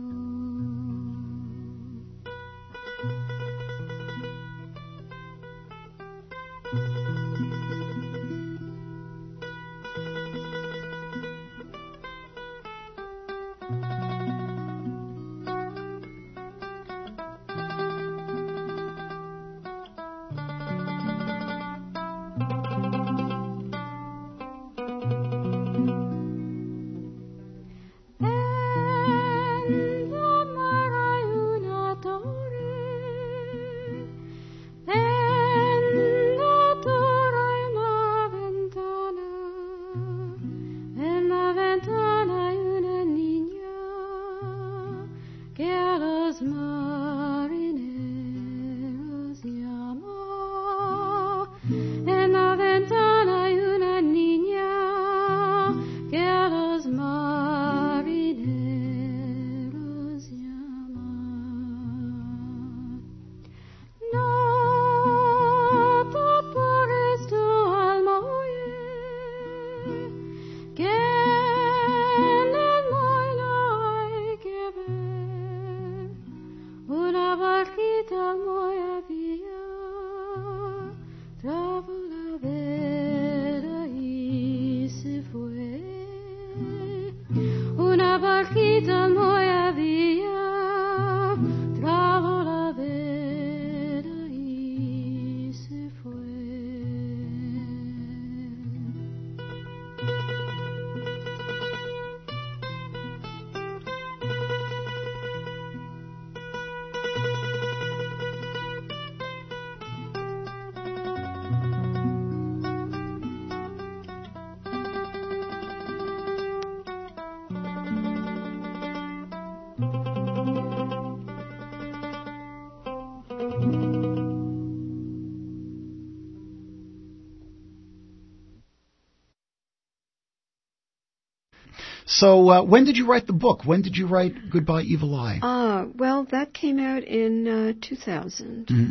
S2: So when did you write the book? When did you write Goodbye Evil Eye?
S5: Well, that came out in 2000.
S2: Mm-hmm.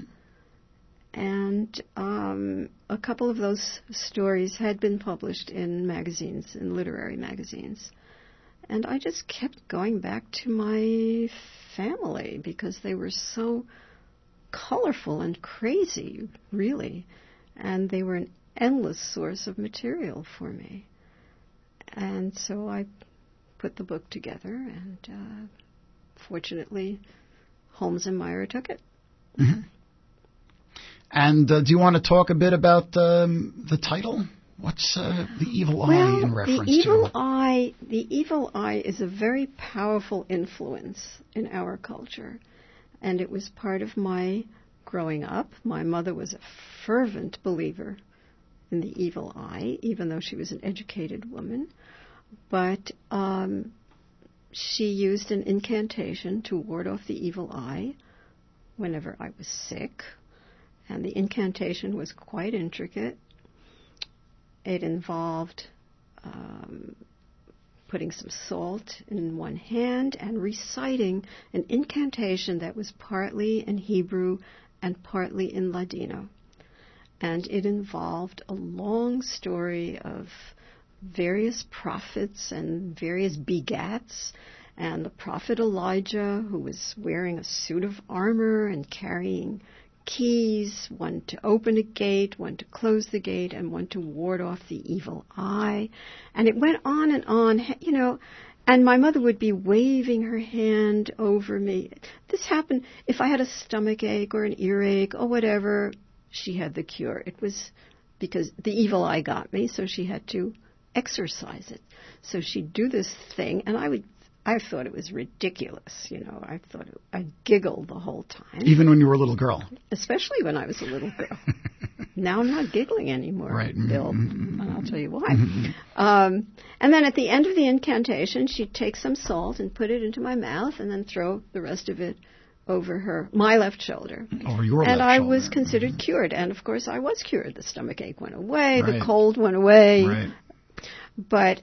S5: And a couple of those stories had been published in magazines, in literary magazines. And I just kept going back to my family because they were so colorful and crazy, really. And they were an endless source of material for me. And so I put the book together, and fortunately, Holmes and Meyer took it.
S2: Mm-hmm. And do you want to talk a bit about the title? What's the evil eye in reference
S5: the evil
S2: to?
S5: Eye, the evil eye is a very powerful influence in our culture, and it was part of my growing up. My mother was a fervent believer in the evil eye, even though she was an educated woman. But she used an incantation to ward off the evil eye whenever I was sick. And the incantation was quite intricate. It involved putting some salt in one hand and reciting an incantation that was partly in Hebrew and partly in Ladino. And it involved a long story of various prophets and various begats, and the prophet Elijah, who was wearing a suit of armor and carrying keys, one to open a gate, one to close the gate, and one to ward off the evil eye. And it went on, you know, and my mother would be waving her hand over me. This happened if I had a stomach ache or an earache or whatever. She had the cure. It was because the evil eye got me, so she had to exorcise it. So she'd do this thing, and I thought it was ridiculous, you know. I giggled the whole time.
S2: Even when you were a little girl?
S5: Especially when I was a little girl. Now I'm not giggling anymore,
S2: right.
S5: Bill, and I'll tell you why. And then at the end of the incantation, she'd take some salt and put it into my mouth and then throw the rest of it over my left shoulder.
S2: Over your left shoulder.
S5: And I was considered cured. And, of course, I was cured. The stomach ache went away.
S2: Right.
S5: The cold went away.
S2: Right.
S5: But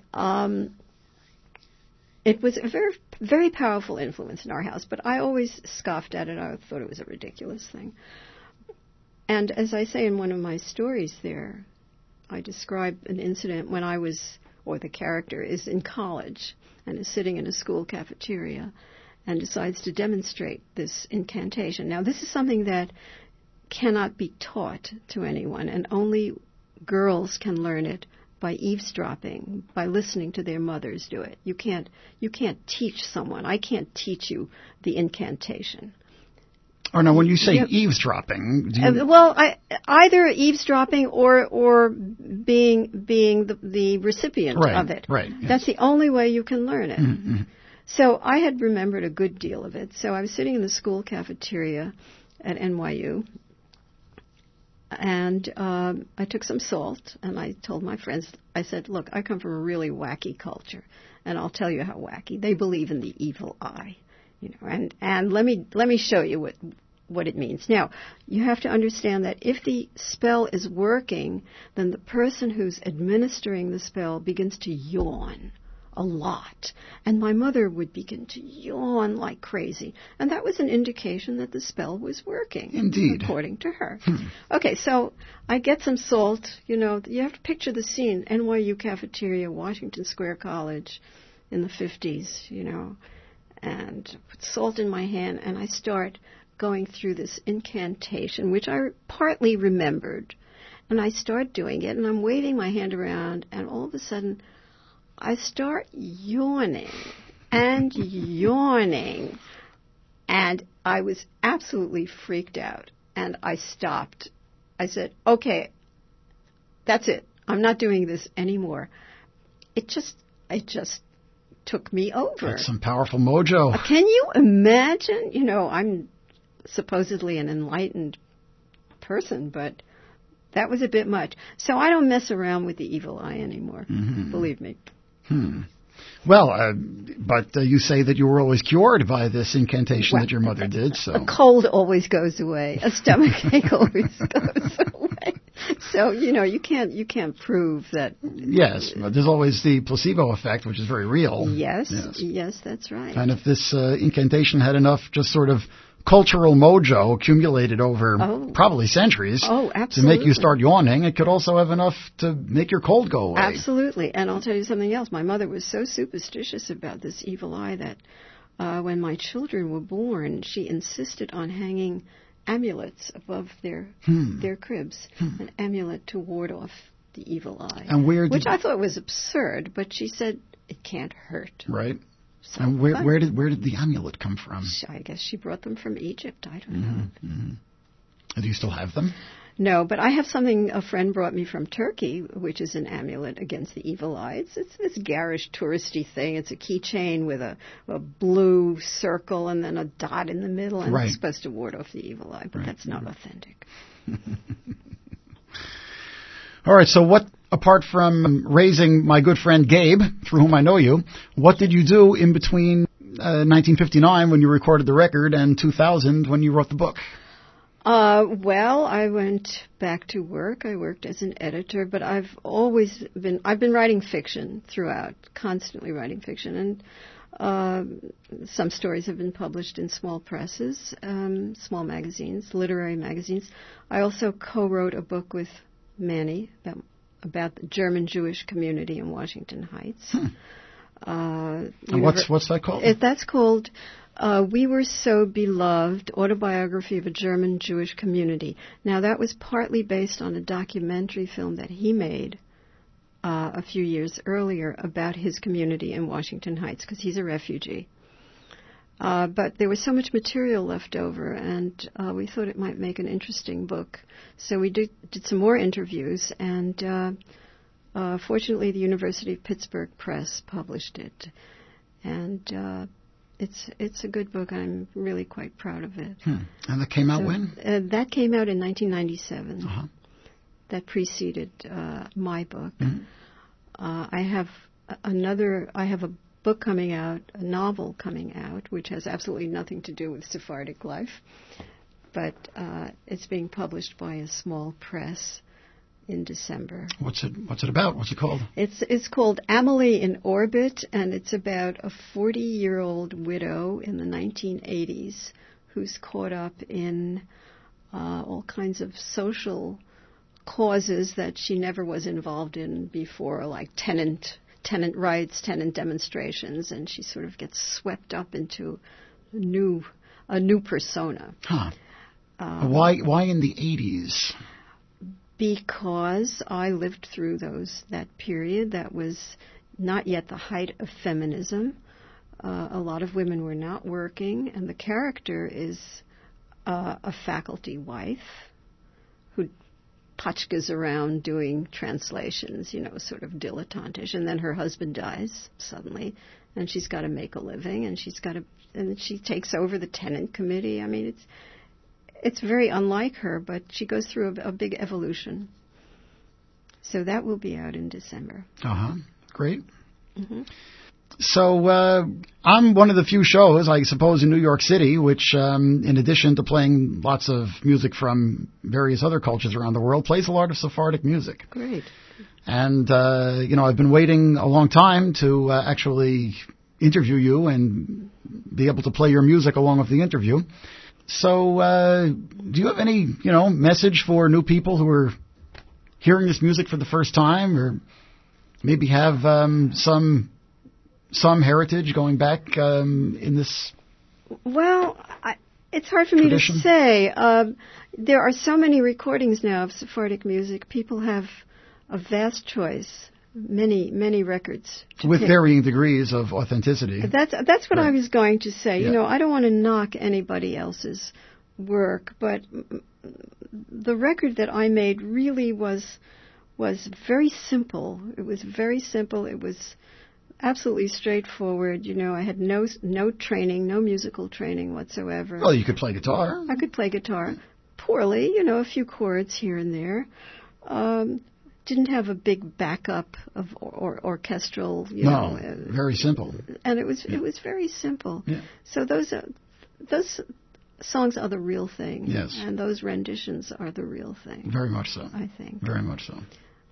S5: it was a very, very powerful influence in our house. But I always scoffed at it. I thought it was a ridiculous thing. And as I say in one of my stories there, I describe an incident when I was, or the character is in college and is sitting in a school cafeteria and decides to demonstrate this incantation. Now, this is something that cannot be taught to anyone, and only girls can learn it by eavesdropping, by listening to their mothers do it. You can't teach someone. I can't teach you the incantation.
S2: Or now, when you say eavesdropping, do you...
S5: Either eavesdropping or being the recipient of it.
S2: Right. Yes.
S5: That's the only way you can learn it.
S2: Mm-hmm.
S5: So I had remembered a good deal of it. So I was sitting in the school cafeteria at NYU, and I took some salt, and I told my friends, I said, look, I come from a really wacky culture, and I'll tell you how wacky. They believe in the evil eye, and let me show you what it means. Now, you have to understand that if the spell is working, then the person who's administering the spell begins to yawn a lot. And my mother would begin to yawn like crazy. And that was an indication that the spell was working.
S2: Indeed.
S5: According to her. Okay, so I get some salt. You have to picture the scene. NYU cafeteria, Washington Square College in the 50s, and put salt in my hand, and I start going through this incantation, which I partly remembered. And I start doing it, and I'm waving my hand around, and all of a sudden I start yawning and yawning, and I was absolutely freaked out, and I stopped. I said, okay, that's it. I'm not doing this anymore. It just took me over.
S2: That's some powerful mojo.
S5: Can you imagine? I'm supposedly an enlightened person, but that was a bit much. So I don't mess around with the evil eye anymore, believe me.
S2: Well, but you say that you were always cured by this incantation that your mother did. So
S5: a cold always goes away. A stomachache always goes away. So you can't prove that.
S2: Yes, but there's always the placebo effect, which is very real.
S5: Yes, that's right.
S2: And if this incantation had enough just sort of cultural mojo accumulated over probably centuries to make you start yawning, it could also have enough to make your cold go away.
S5: Absolutely. And I'll tell you something else. My mother was so superstitious about this evil eye that when my children were born, she insisted on hanging amulets above their cribs, an amulet to ward off the evil eye, which I thought was absurd, but she said it can't hurt.
S2: Right. So and where did the amulet come from?
S5: I guess she brought them from Egypt. I don't know.
S2: Mm-hmm. Do you still have them?
S5: No, but I have something a friend brought me from Turkey, which is an amulet against the evil eye. It's this garish touristy thing. It's a keychain with a blue circle and then a dot in the middle, and it's supposed to ward off the evil eye, but that's not authentic.
S2: All right, so what, apart from raising my good friend Gabe, through whom I know you, what did you do in between 1959 when you recorded the record and 2000 when you wrote the book?
S5: Well, I went back to work. I worked as an editor, but I've been writing fiction throughout, constantly writing fiction, and some stories have been published in small presses, small magazines, literary magazines. I also co-wrote a book with Manny about the German Jewish community in Washington Heights.
S2: And what's that called?
S5: That's called We Were So Beloved, Autobiography of a German Jewish Community. Now, that was partly based on a documentary film that he made a few years earlier about his community in Washington Heights, because he's a refugee. But there was so much material left over, and we thought it might make an interesting book. So we did some more interviews, and fortunately the University of Pittsburgh Press published it. And it's a good book. I'm really quite proud of it.
S2: And that came out when?
S5: That came out in 1997. Uh-huh. That preceded my book. Mm-hmm. I have a book coming out, a novel coming out, which has absolutely nothing to do with Sephardic life, but it's being published by a small press in December.
S2: What's it about? What's it called?
S5: It's called Amelie in Orbit, and it's about a 40-year-old widow in the 1980s who's caught up in all kinds of social causes that she never was involved in before, like tenant rights, tenant demonstrations, and she sort of gets swept up into a new persona.
S2: Huh. Why in the 80s?
S5: Because I lived through that period. That was not yet the height of feminism. A lot of women were not working, and the character is a faculty wife who patchkas around doing translations, sort of dilettantish, and then her husband dies suddenly, and she's got to make a living, and she takes over the tenant committee. I mean, it's very unlike her, but she goes through a big evolution. So that will be out in December.
S2: Great.
S5: Mm-hmm.
S2: So I'm one of the few shows, I suppose, in New York City, which, in addition to playing lots of music from various other cultures around the world, plays a lot of Sephardic music.
S5: Great.
S2: And, I've been waiting a long time to actually interview you and be able to play your music along with the interview. So do you have any, message for new people who are hearing this music for the first time, or maybe have some heritage going back in this?
S5: Well, it's hard for
S2: tradition?
S5: Me to say. There are so many recordings now of Sephardic music. People have a vast choice, many records
S2: with varying degrees of authenticity.
S5: That's what
S2: right.
S5: I was going to say.
S2: Yeah.
S5: I don't want to knock anybody else's work, but the record that I made really was very simple. It was very simple. It was absolutely straightforward. I had no training, no musical training whatsoever.
S2: Well, you could play guitar.
S5: I could play guitar poorly, a few chords here and there. Didn't have a big backup of orchestral,
S2: very simple.
S5: And it was very simple.
S2: Yeah.
S5: So those songs are the real thing.
S2: Yes.
S5: And those renditions are the real thing.
S2: Very much so.
S5: I think.
S2: Very much so.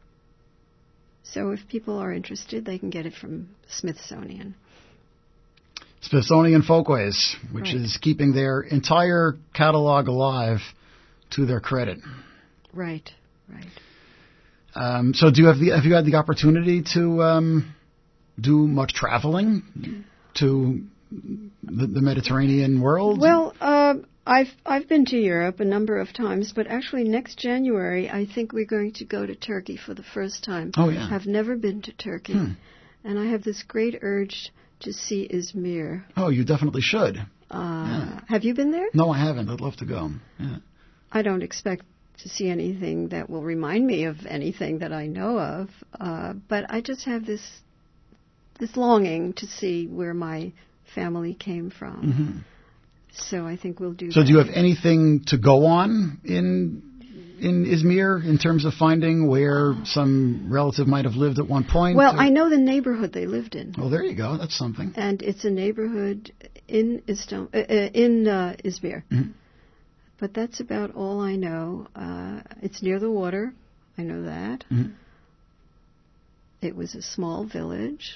S5: So if people are interested, they can get it from Smithsonian.
S2: Smithsonian Folkways, which
S5: Right.
S2: is keeping their entire catalog alive to their credit.
S5: Right.
S2: So have you had the opportunity to do much traveling to the Mediterranean world?
S5: Well, I've been to Europe a number of times, but actually next January I think we're going to go to Turkey for the first time.
S2: Oh, yeah.
S5: I've never been to Turkey, and I have this great urge to see Izmir.
S2: Oh, you definitely should. Yeah.
S5: Have you been there?
S2: No, I haven't. I'd love to go. Yeah.
S5: I don't expect to see anything that will remind me of anything that I know of, but I just have this longing to see where my family came from.
S2: Mm-hmm.
S5: So I think we'll do
S2: So
S5: that.
S2: do you have anything to go on in Izmir in terms of finding where some relative might have lived at one point?
S5: Well, I know the neighborhood they lived in.
S2: Well, there you go. That's something.
S5: And it's a neighborhood in Izmir.
S2: Mm-hmm.
S5: But that's about all I know. It's near the water. I know that.
S2: Mm-hmm.
S5: It was a small village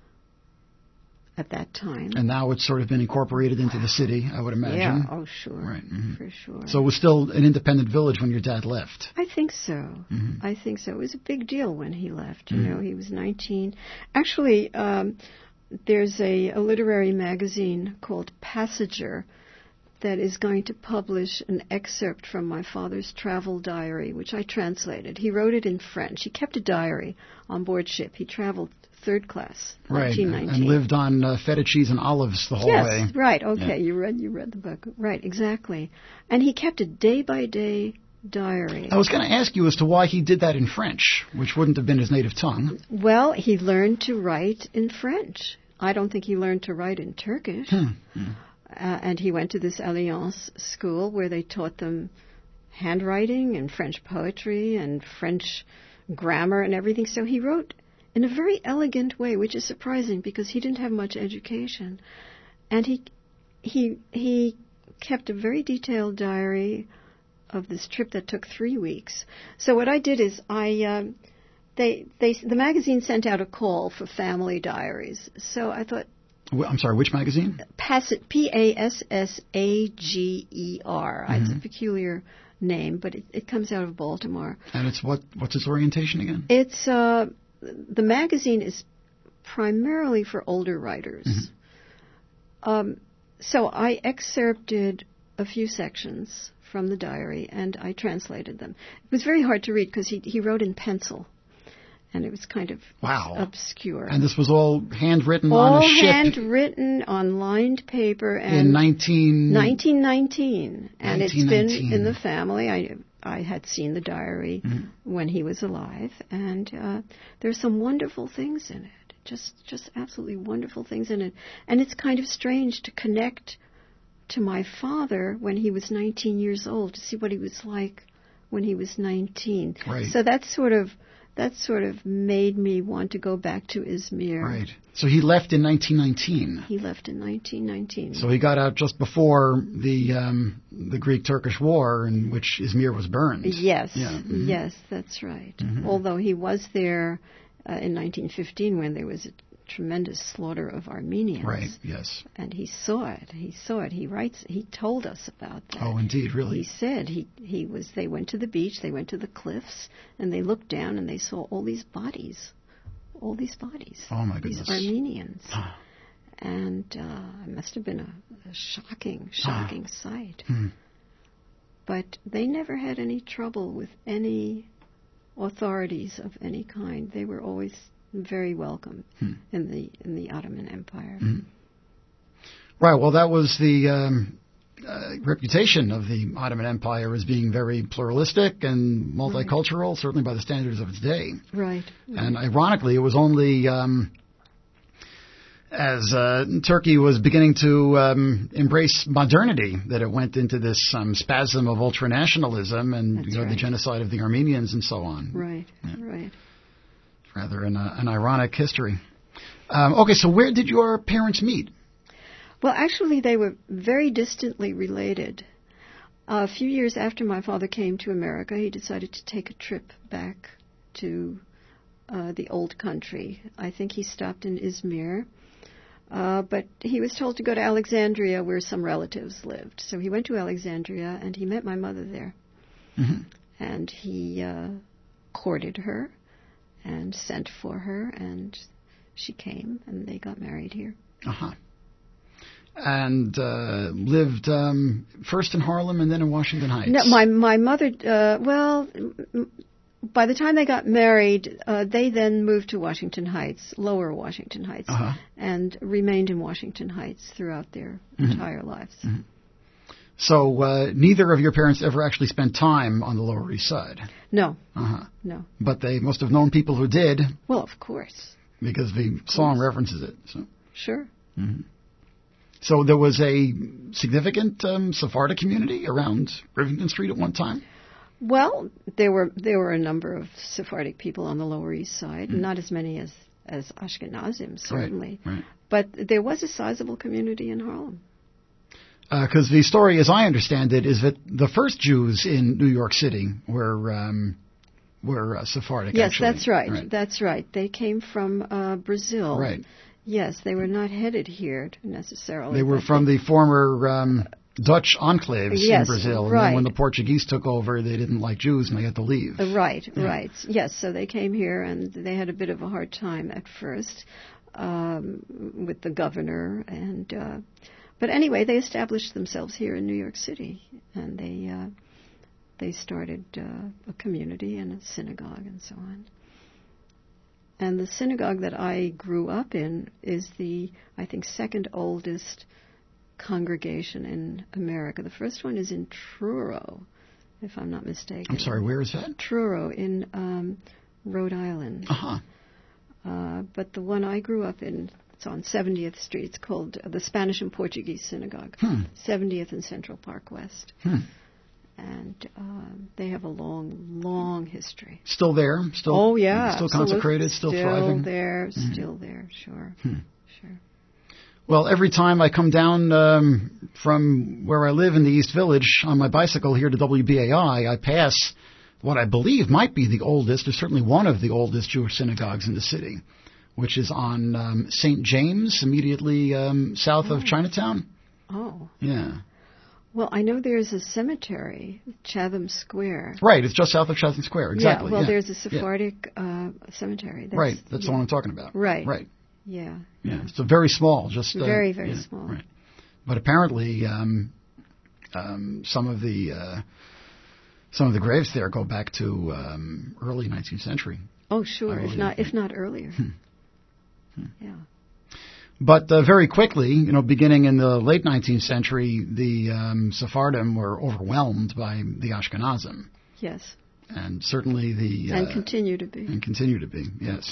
S5: at that time.
S2: And now it's sort of been incorporated into the city, I would imagine.
S5: Yeah, oh sure.
S2: Right. Mm-hmm.
S5: For sure.
S2: So it was still an independent village when your dad left.
S5: I think so.
S2: Mm-hmm.
S5: I think so. It was a big deal when he left. He was 19. Actually, there's a literary magazine called Passenger that is going to publish an excerpt from my father's travel diary, which I translated. He wrote it in French. He kept a diary on board ship. He traveled third class,
S2: Right,
S5: 1919.
S2: and lived on feta cheese and olives the whole way.
S5: Yes, right. Okay,
S2: Yeah.
S5: you read the book. Right, exactly. And he kept a day-by-day diary.
S2: I was going to ask you as to why he did that in French, which wouldn't have been his native tongue.
S5: Well, he learned to write in French. I don't think he learned to write in Turkish. And he went to this Alliance school where they taught them handwriting and French poetry and French grammar and everything. So he wrote in a very elegant way, which is surprising because he didn't have much education. And he kept a very detailed diary of this trip that took 3 weeks. So what I did is the magazine sent out a call for family diaries. So I thought,
S2: I'm sorry, which magazine?
S5: Passager. It's a peculiar name, but it comes out of Baltimore.
S2: And it's what's its orientation again?
S5: It's the magazine is primarily for older writers. So I excerpted a few sections from the diary and I translated them. It was very hard to read because he wrote in pencil. And it was kind of obscure. And
S2: this was all handwritten on a ship?
S5: All handwritten on lined paper. And
S2: in
S5: 1919. And it's been in the family. I had seen the diary when he was alive. And there's some wonderful things in it. Just absolutely wonderful things in it. And it's kind of strange to connect to my father when he was 19 years old, to see what he was like when he was 19.
S2: Right.
S5: So that sort of made me want to go back to Izmir.
S2: Right. So he left in 1919.
S5: He left in 1919.
S2: So he got out just before the Greek-Turkish War, in which Izmir was burned.
S5: Yes.
S2: Yeah.
S5: Yes, that's right. Although he was there in 1915 when there was a tremendous slaughter of Armenians.
S2: Right. Yes.
S5: And he saw it. He told us about that.
S2: Oh, indeed, really.
S5: He said they went to the beach, they went to the cliffs, and they looked down and they saw all these bodies. Oh my goodness. These Armenians. And it must have been a shocking sight. But they never had any trouble with any authorities of any kind. They were always very welcome in the Ottoman Empire.
S2: Right. Well, that was the reputation of the Ottoman Empire as being very pluralistic and multicultural, certainly by the standards of its day.
S5: Right.
S2: And ironically, it was only as Turkey was beginning to embrace modernity that it went into this spasm of ultranationalism and the genocide of the Armenians and so on.
S5: Right. Yeah. Right.
S2: Rather an ironic history. Okay, so where did your parents meet?
S5: Well, actually, they were very distantly related. A few years after my father came to America, he decided to take a trip back to the old country. I think he stopped in Izmir, but he was told to go to Alexandria where some relatives lived. So he went to Alexandria, and he met my mother there. And he courted her and sent for her, and she came, and they got married here.
S2: And lived first in Harlem and then in Washington Heights.
S5: No, my mother, by the time they got married, they then moved to Washington Heights, Lower Washington Heights, and remained in Washington Heights throughout their entire lives.
S2: So neither of your parents ever actually spent time on the Lower East Side?
S5: No.
S2: No. But they must have known people who did.
S5: Well, of course.
S2: Because the song references it. So.
S5: Sure.
S2: So there was a significant Sephardic community around Rivington Street at one time?
S5: Well, there were a number of Sephardic people on the Lower East Side, not as many as Ashkenazim, certainly.
S2: Right.
S5: But there was a sizable community in Harlem.
S2: Because the story, as I understand it, is that the first Jews in New York City were Sephardic.
S5: Yes,
S2: actually.
S5: That's right. That's right. They came from Brazil.
S2: Right.
S5: Yes, they were not headed here necessarily.
S2: They were from the former Dutch enclaves in Brazil.
S5: Right.
S2: And then when the Portuguese took over, they didn't like Jews and they had to leave.
S5: Right. Yes, so they came here and they had a bit of a hard time at first with the governor. But anyway, they established themselves here in New York City, and they started a community and a synagogue and so on. And the synagogue that I grew up in is the, I think, second oldest congregation in America. The first one is in Truro, if I'm not mistaken.
S2: I'm sorry, where is that?
S5: Truro in Rhode Island. But the one I grew up in, it's on 70th Street. It's called the Spanish and Portuguese Synagogue, 70th and Central Park West. And they have a long, long history.
S2: Still there? Still,
S5: oh, yeah.
S2: Still consecrated, still thriving?
S5: Still there, sure. Sure.
S2: Well, every time I come down from where I live in the East Village on my bicycle here to WBAI, I pass what I believe might be the oldest, or certainly one of the oldest Jewish synagogues in the city, which is on St. James, immediately south of Chinatown.
S5: Oh.
S2: Yeah.
S5: Well, I know there's a cemetery, Chatham Square.
S2: Right, it's just south of Chatham Square, exactly.
S5: Yeah, well, there's a Sephardic cemetery.
S2: Right, that's the one I'm talking about.
S5: Right.
S2: Right.
S5: Yeah.
S2: Yeah, it's very small, just...
S5: very, very small.
S2: Right. But apparently, some of the graves there go back to early 19th century.
S5: Oh, sure, if not earlier. Yeah.
S2: But very quickly, beginning in the late 19th century, the Sephardim were overwhelmed by the Ashkenazim.
S5: Yes.
S2: And certainly
S5: and continue to be.
S2: And continue to be, yes.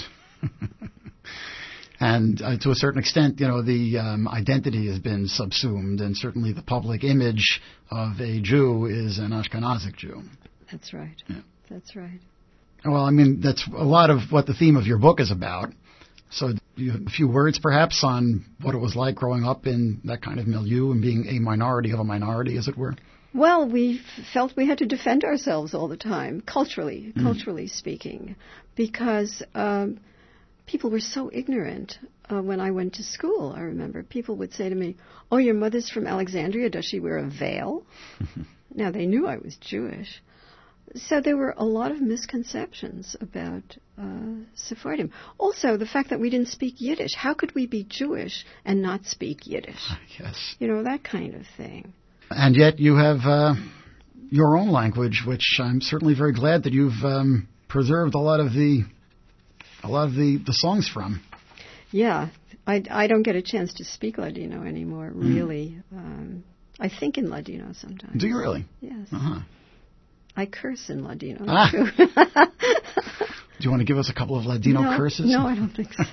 S2: And to a certain extent, the identity has been subsumed, and certainly the public image of a Jew is an Ashkenazic Jew.
S5: That's right.
S2: Yeah.
S5: That's right.
S2: Well, I mean, that's a lot of what the theme of your book is about. So you have a few words, perhaps, on what it was like growing up in that kind of milieu and being a minority of a minority, as it were?
S5: Well, we felt we had to defend ourselves all the time, culturally speaking, because people were so ignorant. When I went to school, I remember people would say to me, "Oh, your mother's from Alexandria. Does she wear a veil?" Now, they knew I was Jewish. So there were a lot of misconceptions about Sephardim. Also, the fact that we didn't speak Yiddish. How could we be Jewish and not speak Yiddish?
S2: Yes.
S5: That kind of thing.
S2: And yet you have your own language, which I'm certainly very glad that you've preserved a lot of the songs from. Yeah,
S5: I don't get a chance to speak Ladino anymore, really. I think in Ladino sometimes.
S2: Do you really?
S5: Yes.
S2: Uh-huh.
S5: I curse in Ladino, too.
S2: Do you want to give us a couple of Ladino curses?
S5: No, I don't think so.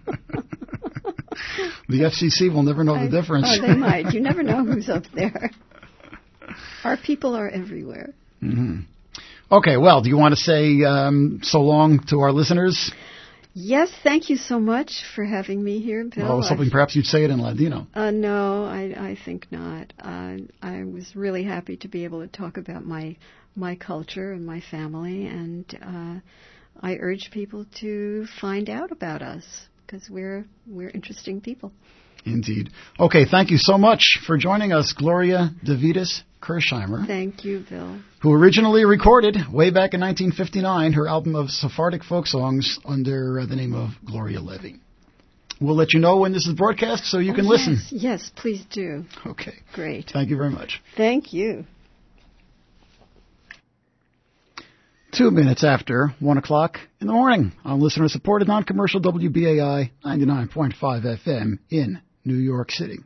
S2: The FCC will never know the difference.
S5: Oh, they might. You never know who's up there. Our people are everywhere.
S2: Mm-hmm. Okay, well, do you want to say so long to our listeners?
S5: Yes, thank you so much for having me here, Bill.
S2: Well, I was hoping perhaps you'd say it in Ladino.
S5: No, I think not. I was really happy to be able to talk about my culture and my family, and I urge people to find out about us because we're interesting people.
S2: Indeed. Okay, thank you so much for joining us, Gloria Davidis Kirsheimer.
S5: Thank you, Bill.
S2: Who originally recorded, way back in 1959, her album of Sephardic folk songs under the name of Gloria Levy. We'll let you know when this is broadcast so you can listen.
S5: Yes, please do.
S2: Okay.
S5: Great.
S2: Thank you very much.
S5: Thank you.
S2: 2 minutes after 1 o'clock in the morning on listener-supported non-commercial WBAI 99.5 FM in New York City.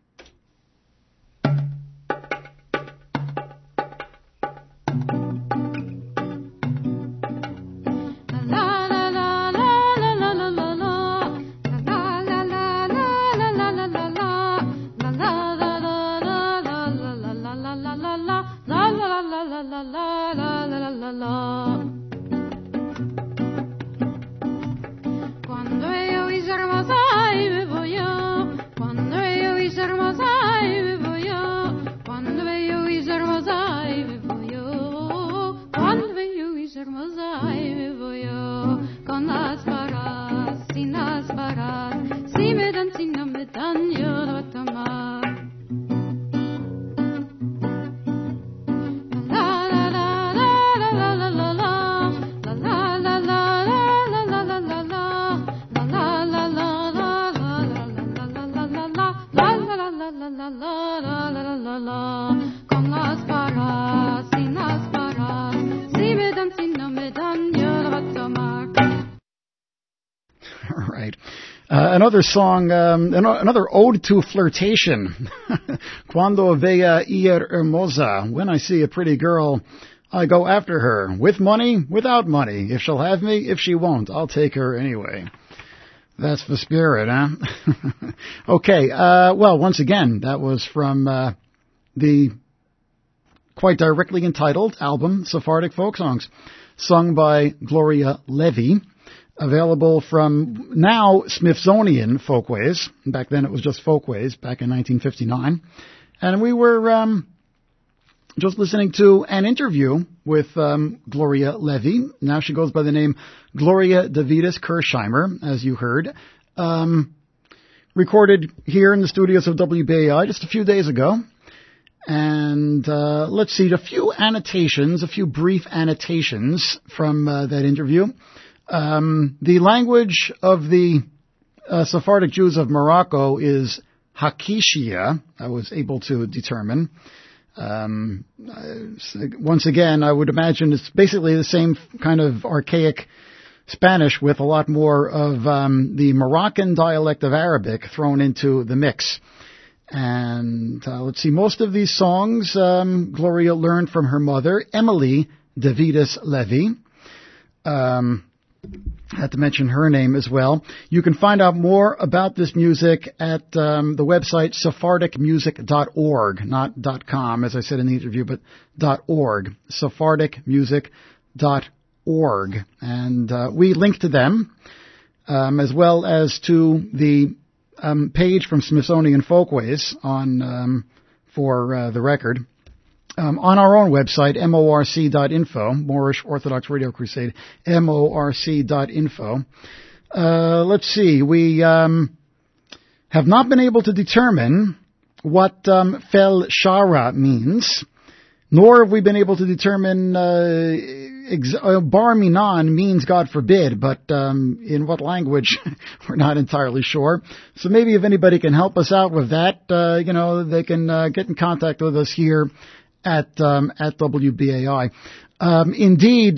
S2: Another song, another ode to flirtation. Cuando vea ir hermosa. When I see a pretty girl, I go after her. With money, without money. If she'll have me, if she won't, I'll take her anyway. That's the spirit, huh? Okay, well, once again, that was from the quite directly entitled album, Sephardic Folk Songs, sung by Gloria Levy. Available from now Smithsonian Folkways. Back then it was just Folkways, back in 1959. And we were just listening to an interview with Gloria Levy. Now she goes by the name Gloria Davidis Kirsheimer, as you heard. recorded here in the studios of WBAI just a few days ago. And let's see, a few brief annotations from that interview. The language of the Sephardic Jews of Morocco is Hakishia, I was able to determine. Once again, I would imagine it's basically the same kind of archaic Spanish with a lot more of the Moroccan dialect of Arabic thrown into the mix. And let's see, most of these songs Gloria learned from her mother, Emily Davidis Levy. Had to mention her name as well. You can find out more about this music at the website sephardicmusic.org, not .com, as I said in the interview, but .org, sephardicmusic.org. And we link to them, as well as to the page from Smithsonian Folkways on for the record. On our own website, morc.info, Moorish Orthodox Radio Crusade, morc.info. Let's see, we have not been able to determine what fel shara means, nor have we been able to determine bar minan means God forbid, but in what language, we're not entirely sure. So maybe if anybody can help us out with that, they can get in contact with us here at WBAI. Indeed,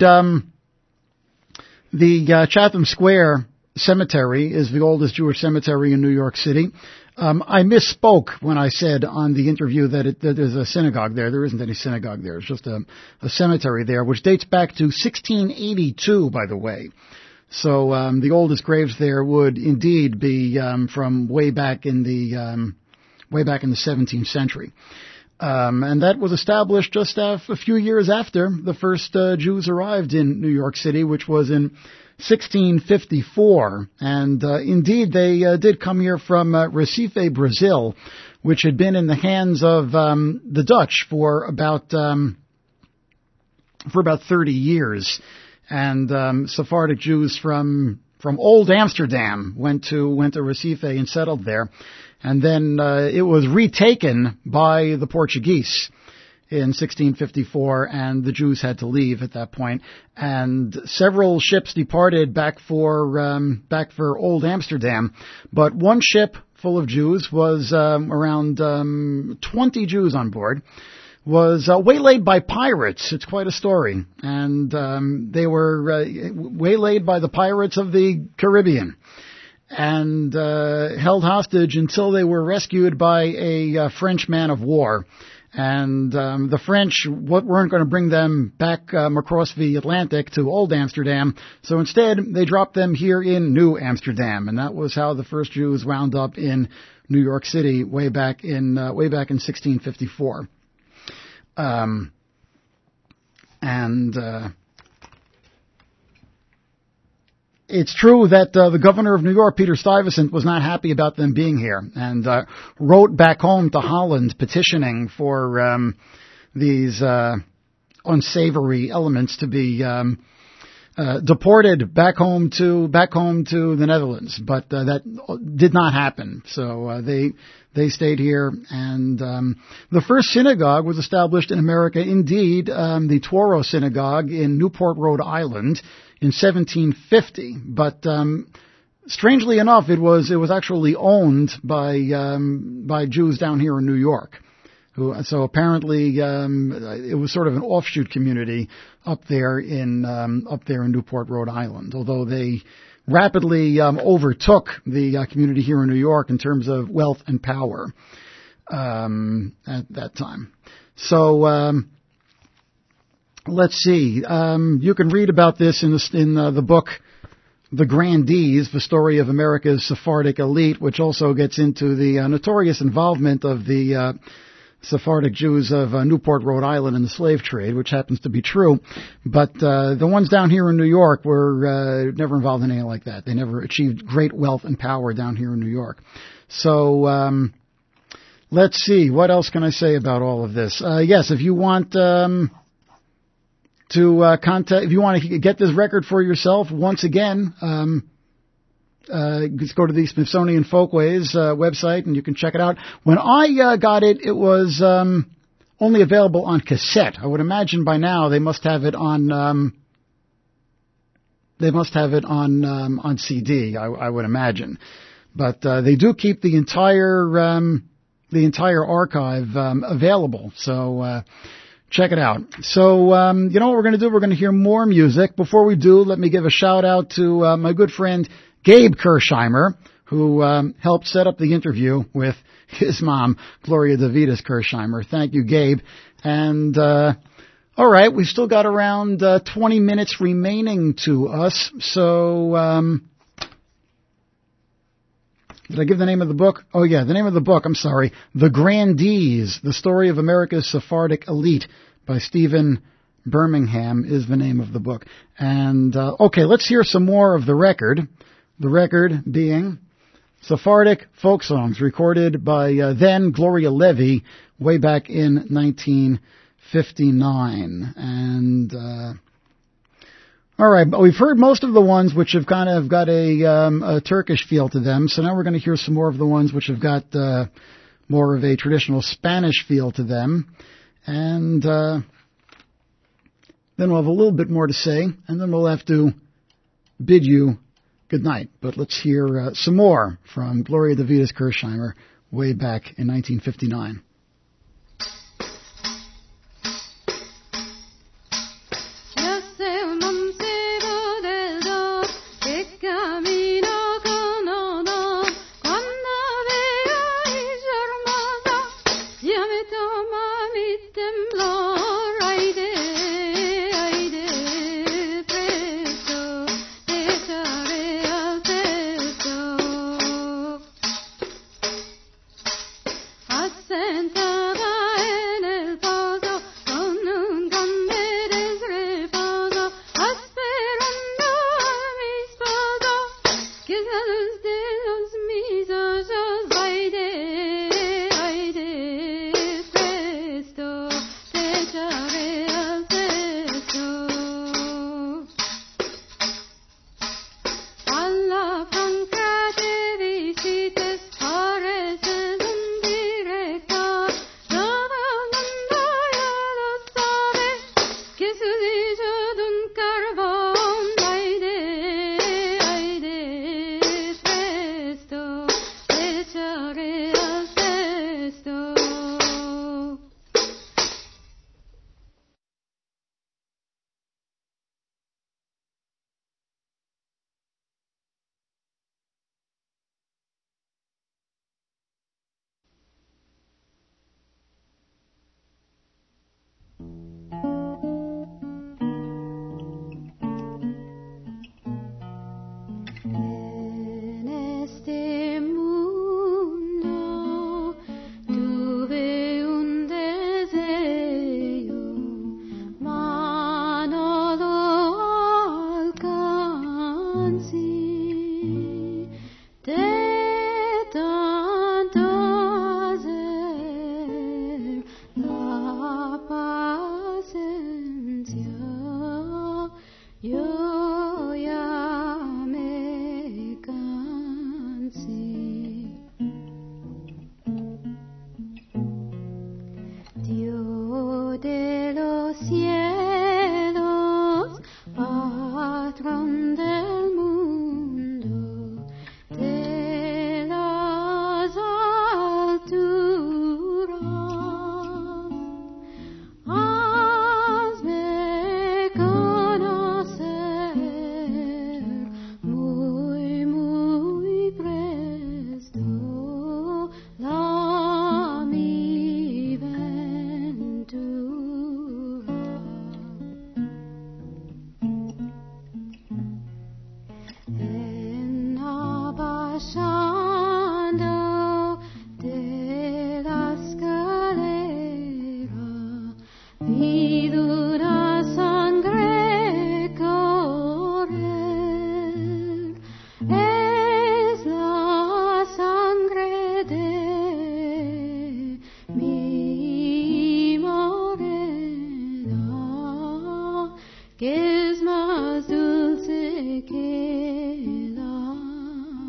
S2: the Chatham Square Cemetery is the oldest Jewish cemetery in New York City. I misspoke when I said on the interview that there's a synagogue there. There isn't any synagogue there. It's just a cemetery there, which dates back to 1682, by the way. So the oldest graves there would indeed be from way back in the 17th century. And that was established just a few years after the first Jews arrived in New York City, which was in 1654. And indeed, they did come here from Recife, Brazil, which had been in the hands of the Dutch for about 30 years. And Sephardic Jews from Old Amsterdam went to Recife and settled there. And then it was retaken by the Portuguese in 1654, and the Jews had to leave at that point. And several ships departed back for Old Amsterdam, but one ship full of Jews was around 20 Jews on board. Was waylaid by pirates. It's quite a story, and they were waylaid by the pirates of the Caribbean. And held hostage until they were rescued by a French man of war. And the French weren't going to bring them back across the Atlantic to Old Amsterdam, so instead they dropped them here in New Amsterdam, and that was how the first Jews wound up in New York City way back in 1654. It's true that the governor of New York, Peter Stuyvesant, was not happy about them being here and wrote back home to Holland petitioning for these unsavory elements to be deported back home to the Netherlands. But that did not happen. So they stayed here, and the first synagogue was established in America, indeed, the Touro Synagogue in Newport, Rhode Island, in 1750, but strangely enough, it was actually owned by Jews down here in New York. So apparently, it was sort of an offshoot community up there in Newport, Rhode Island. Although they rapidly overtook the community here in New York in terms of wealth and power at that time. So. Let's see. You can read about this in the book, The Grandees, the story of America's Sephardic elite, which also gets into the notorious involvement of the Sephardic Jews of Newport, Rhode Island in the slave trade, which happens to be true. But the ones down here in New York were never involved in anything like that. They never achieved great wealth and power down here in New York. So let's see. What else can I say about all of this? Yes, if you want... if you want to get this record for yourself, once again, just go to the Smithsonian Folkways website and you can check it out. When I got it, it was only available on cassette. I would imagine by now they must have it on CD. I would imagine, but they do keep the entire archive available. So check it out. So you know what we're going to do? We're going to hear more music. Before we do, let me give a shout out to my good friend Gabe Kirsheimer, who helped set up the interview with his mom, Gloria Davidis Kirsheimer. Thank you, Gabe. And all right, we've still got around 20 minutes remaining to us. So did I give the name of the book? Oh, yeah, the name of the book, I'm sorry. The Grandees, The Story of America's Sephardic Elite by Stephen Birmingham is the name of the book. And, okay, let's hear some more of the record. The record being Sephardic Folk Songs, recorded by then Gloria Levy way back in 1959. And all right, but we've heard most of the ones which have kind of got a Turkish feel to them. So now we're going to hear some more of the ones which have got more of a traditional Spanish feel to them. And then we'll have a little bit more to say, and then we'll have to bid you good night. But let's hear some more from Gloria Davidis Kirsheimer way back in 1959.
S4: que es más dulce que la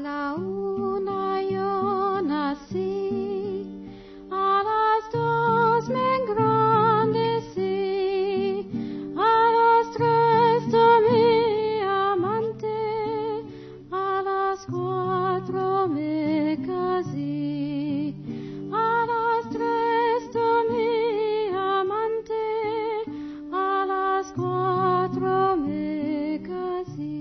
S4: la una yo nací, a las dos me engrandecí, a las tres tomé amante, a las cuatro me casé, a las tres tomé amante, a las cuatro me casé.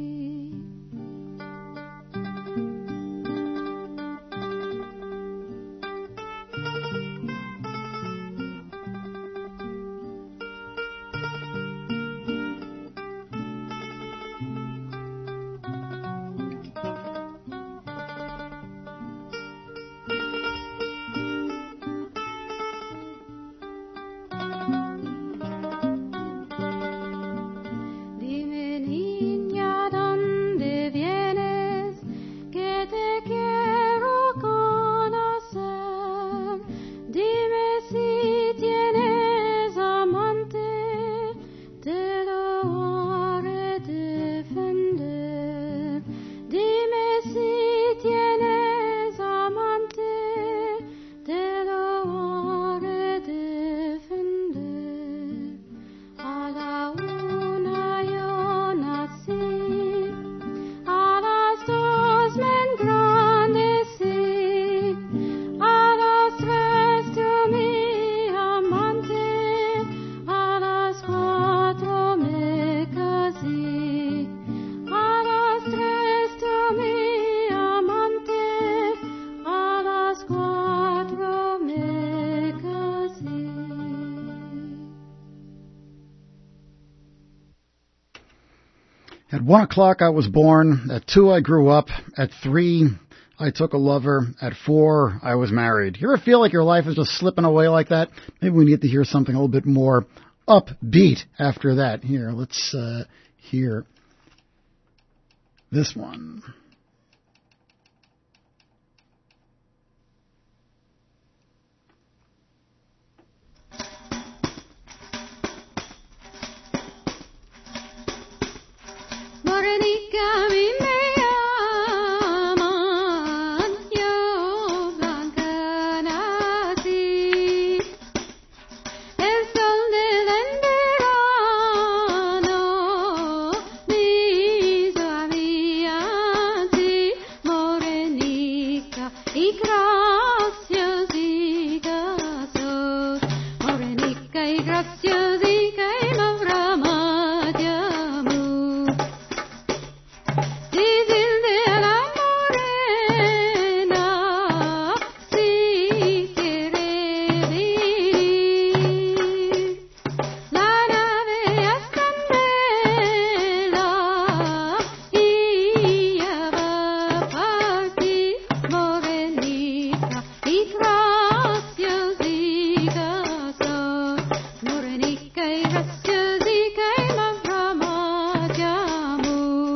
S4: Dime, niña, ¿dónde vienes? Que te quiero conocer. Dime si tienes amante, te lo haré defender. Dime si tienes amante, te lo haré defender. A la una yo nací, a las dos me engrandecí, a las tres tomé amante, a las cuatro me casé, a las tres tomé amante, a las cuatro me casé.
S2: At 1 o'clock I was born. At 2 I grew up. At 3 I took a lover. At 4 I was married. You ever feel like your life is just slipping away like that? Maybe we need to hear something a little bit more upbeat after that. Here, let's hear this one.
S4: Morenica, mi me llaman, yo blanca nací. El sol del verano me hizo a mí así, morenica y graciosica sos, morenica y graciosica y más rama de amor. Dicilde a la morena si quiere vivir. La nave ya está en vela y ya va a partir, morenica y graciosica sos, morenica y graciosica y más rama de amor.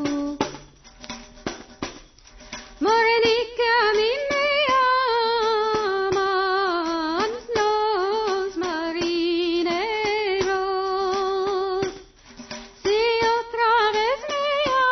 S4: Morenica, a mí me llaman los marineros. Si otra vez me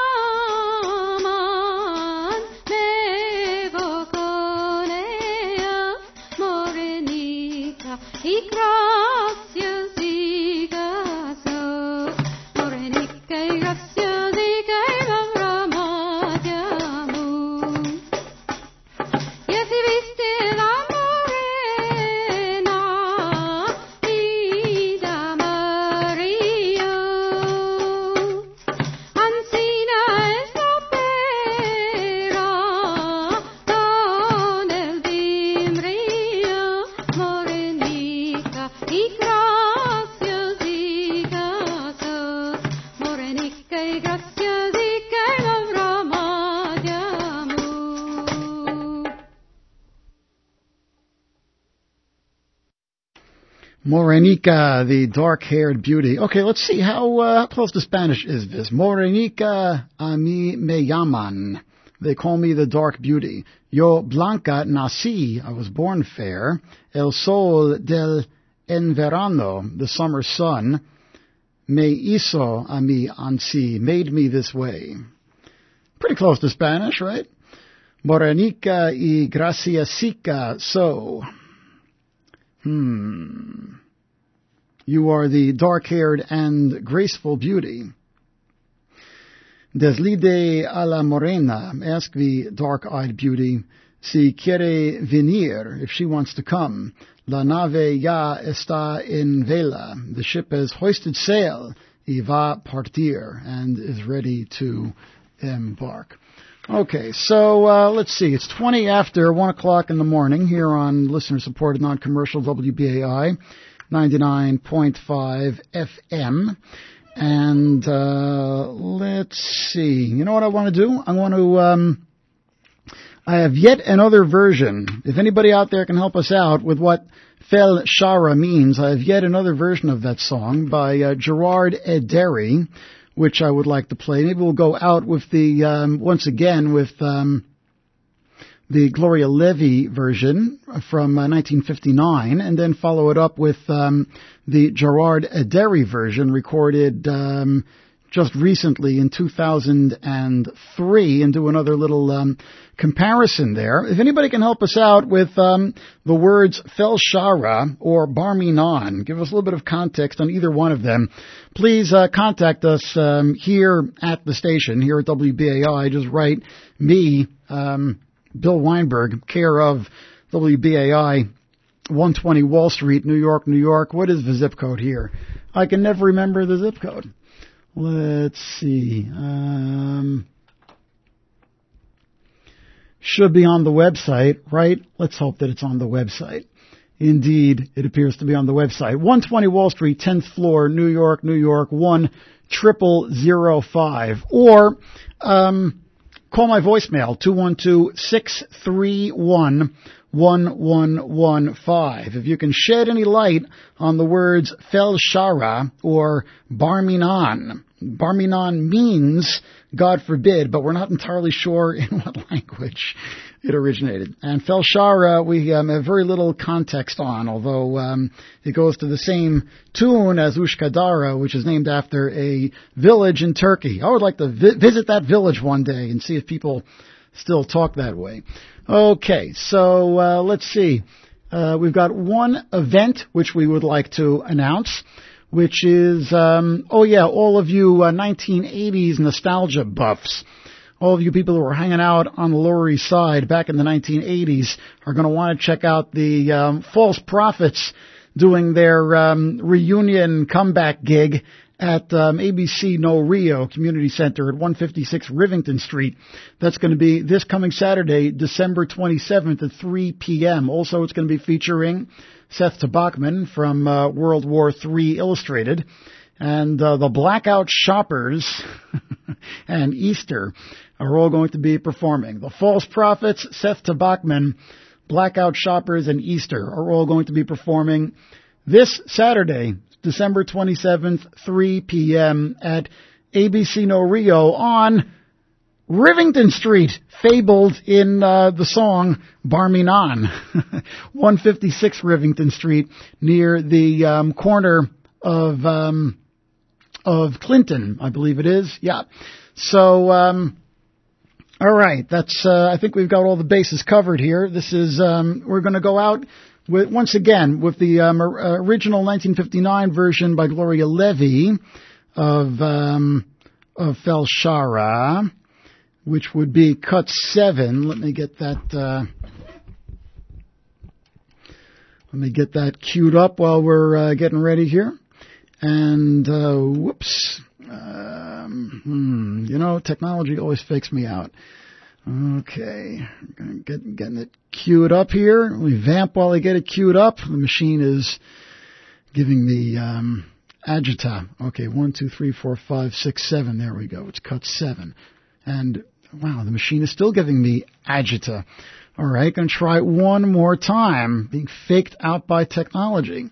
S4: llaman, me voy con ella, morenica y graciosica sos, morenica y graciosica y más rama de amor. Y así viste la morena, vida amarillo. Ancina es la pera con el timbrillo, morenica y graciosica sos, morenica y graciosica y más rama de amor.
S2: Morenica, the dark-haired beauty. Okay, let's see how close to Spanish is this. Morenica, a mí me llaman. They call me the dark beauty. Yo blanca nací, I was born fair. El sol del en verano, the summer sun. Me hizo a mí así, made me this way. Pretty close to Spanish, right? Morenica y Graciasica, so. You are the dark-haired and graceful beauty. Deslide a la morena, ask the dark-eyed beauty, si quiere venir, if she wants to come. La nave ya está en vela, the ship has hoisted sail, y va partir, and is ready to embark. Okay, so let's see. It's 20 after 1 o'clock in the morning here on listener-supported non-commercial WBAI 99.5 FM. And let's see. You know what I want to do? I want to... I have yet another version. If anybody out there can help us out with what Fel Shara means, I have yet another version of that song by Gerard Ederi, which I would like to play. Maybe we'll go out with the, once again, with the Gloria Levy version from 1959, and then follow it up with the Gerard Ederi version recorded just recently in 2003, and do another little comparison there. If anybody can help us out with the words Fel Shara or Bar Minan, give us a little bit of context on either one of them, please contact us here at the station, here at WBAI. Just write me, Bill Weinberg, care of WBAI, 120 Wall Street, New York, New York. What is the zip code here? I can never remember the zip code. Let's see. Should be on the website, right? Let's hope that it's on the website. Indeed, it appears to be on the website. 120 Wall Street, 10th floor, New York, New York, 10005. Or call my voicemail, 212-631-1115. If you can shed any light on the words Fel Shara or Bar Minan. Bar Minan means God forbid, but we're not entirely sure in what language it originated. And Fel Shara, we have very little context on, although it goes to the same tune as Ushkadara, which is named after a village in Turkey. I would like to visit that village one day and see if people still talk that way. Okay, so let's see. We've got one event which we would like to announce, which is, all of you 1980s nostalgia buffs. All of you people who were hanging out on the Lower East Side back in the 1980s are going to want to check out the False Prophets doing their reunion comeback gig at ABC No Rio Community Center at 156 Rivington Street. That's going to be this coming Saturday, December 27th at 3 p.m. Also, it's going to be featuring Seth Tabachman from World War III Illustrated, and the Blackout Shoppers and Easter are all going to be performing. The False Prophets, Seth Tabachman, Blackout Shoppers, and Easter are all going to be performing this Saturday, December 27th, 3 p.m. at ABC No Rio on Rivington Street, fabled in the song Bar Minan, 156 Rivington Street, near the corner of Clinton, I believe it is. Yeah. So, all right. That's, I think we've got all the bases covered here. This is, we're going to go out with, once again, with the original 1959 version by Gloria Levy of Fel Shara, which would be cut 7. Let me get that queued up while we're getting ready here. And whoops. Technology always fakes me out. Okay, getting it queued up here. We vamp while I get it queued up. The machine is giving me agita. Okay, 1, 2, 3, 4, 5, 6, 7. There we go. It's cut 7. And wow, the machine is still giving me agita. All right, going to try one more time. Being faked out by technology.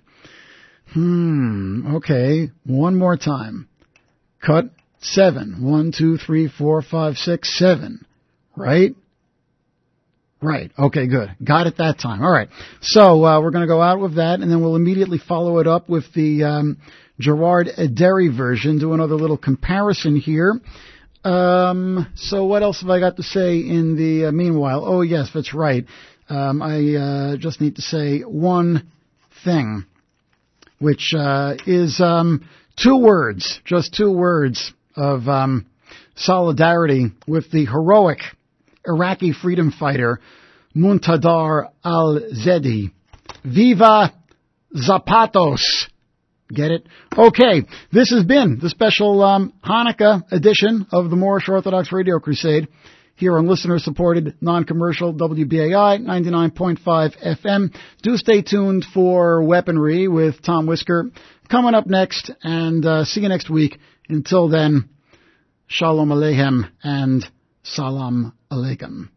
S2: Okay, one more time. Cut 7. 1, 2, 3, 4, 5, 6, 7. Right? Right. Okay, good. Got it that time. All right. So we're going to go out with that, and then we'll immediately follow it up with the Gerard Ederi version, do another little comparison here. So what else have I got to say in the meanwhile? Oh, yes, that's right. I just need to say one thing, which is 2 words, just 2 words of solidarity with the heroic Iraqi freedom fighter Muntadar al-Zedi. Viva Zapatos! Get it? Okay, this has been the special Hanukkah edition of the Moorish Orthodox Radio Crusade here on listener-supported, non-commercial WBAI 99.5 FM. Do stay tuned for Weaponry with Tom Whisker coming up next, and see you next week. Until then, Shalom Aleichem and Salam Aleikum.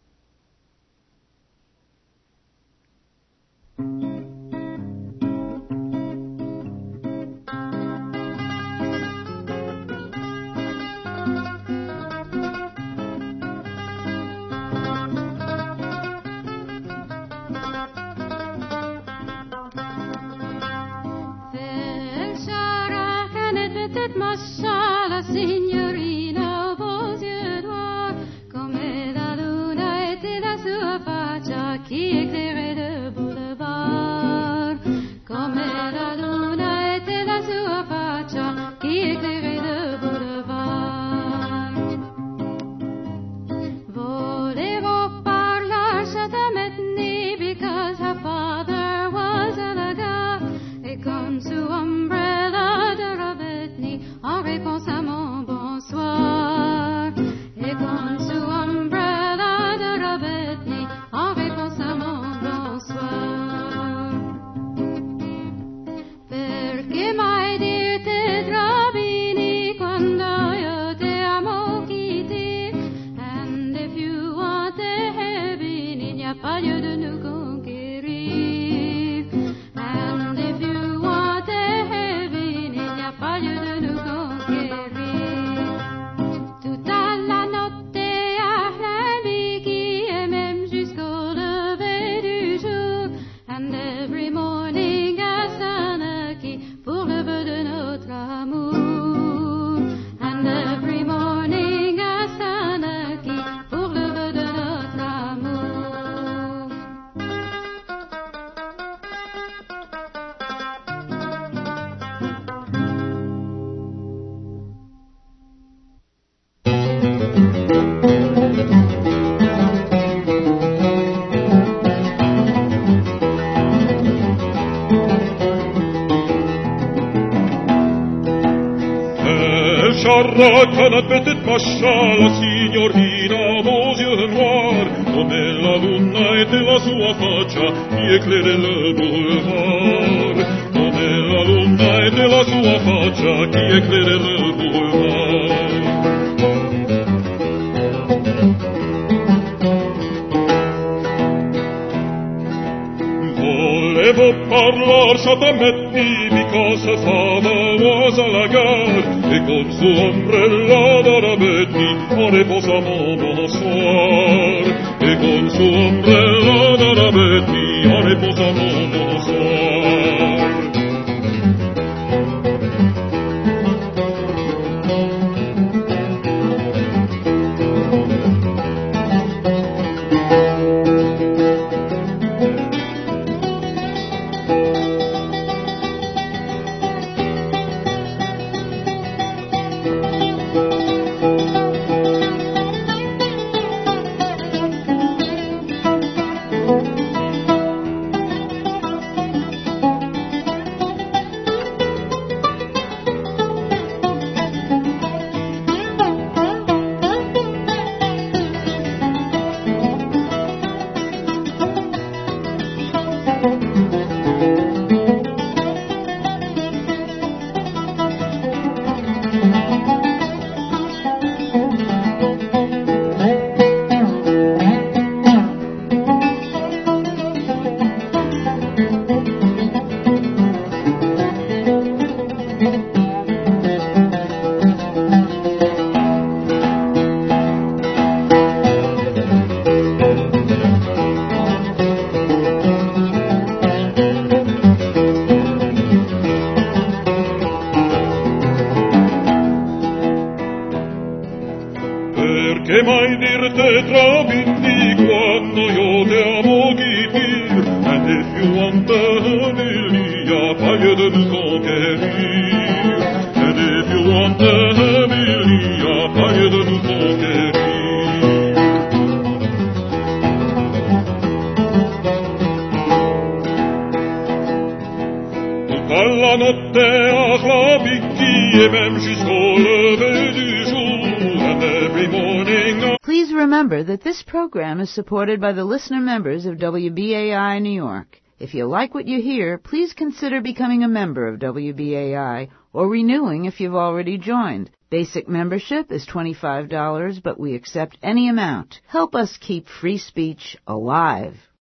S4: Massa la signorina aux yeux noirs, comme la luna était la sua faccia qui éclairait le boulevard, comme la luna était la sua faccia qui éclairait le boulevard. Volevo parlar Shatametni because her father was a laga, et con su umbrella de Robetni en réponse à mon bonsoir. Et con su umbrella de Robetni en réponse à mon bonsoir. Perché mai dirti drabini quando io te amo quitter? And if you want the heaven, il n'y a pas lieu de nous conquérir. And if you want the heaven, il n'y a pas lieu de nous conquérir. Tutta la notte à Hlabiki et même jusqu'au lever du jour. And every morning à Sanaki pour le vœu de notre amour. And every morning à Sanaki pour le vœu de notre amour.
S6: Sciarracca la petite Masha, la signorina aux yeux noirs, come la luna était la sua faccia qui éclairait le boulevard, come la luna était la sua faccia qui éclairait le boulevard. Volevo parlar Shatametni because her father was a laggard, et con su ombrella de Robetni en réponse à mon bonsoir. Et con su ombrella de Robetni en réponse à mon bonsoir. Che mai dirte tra vinti quando io te amo quitter? And if you want to have Ilia, pas de nous conquérir. And if you want to have Ilia, pas de nous conquérir. Tutta la notte a clavicchi e même jusqu'au lever du jour, and every morning.
S1: Please remember that this program is supported by the listener members of WBAI New York. If you like what you hear, please consider becoming a member of WBAI or renewing if you've already joined. Basic membership is $25, but we accept any amount. Help us keep free speech alive.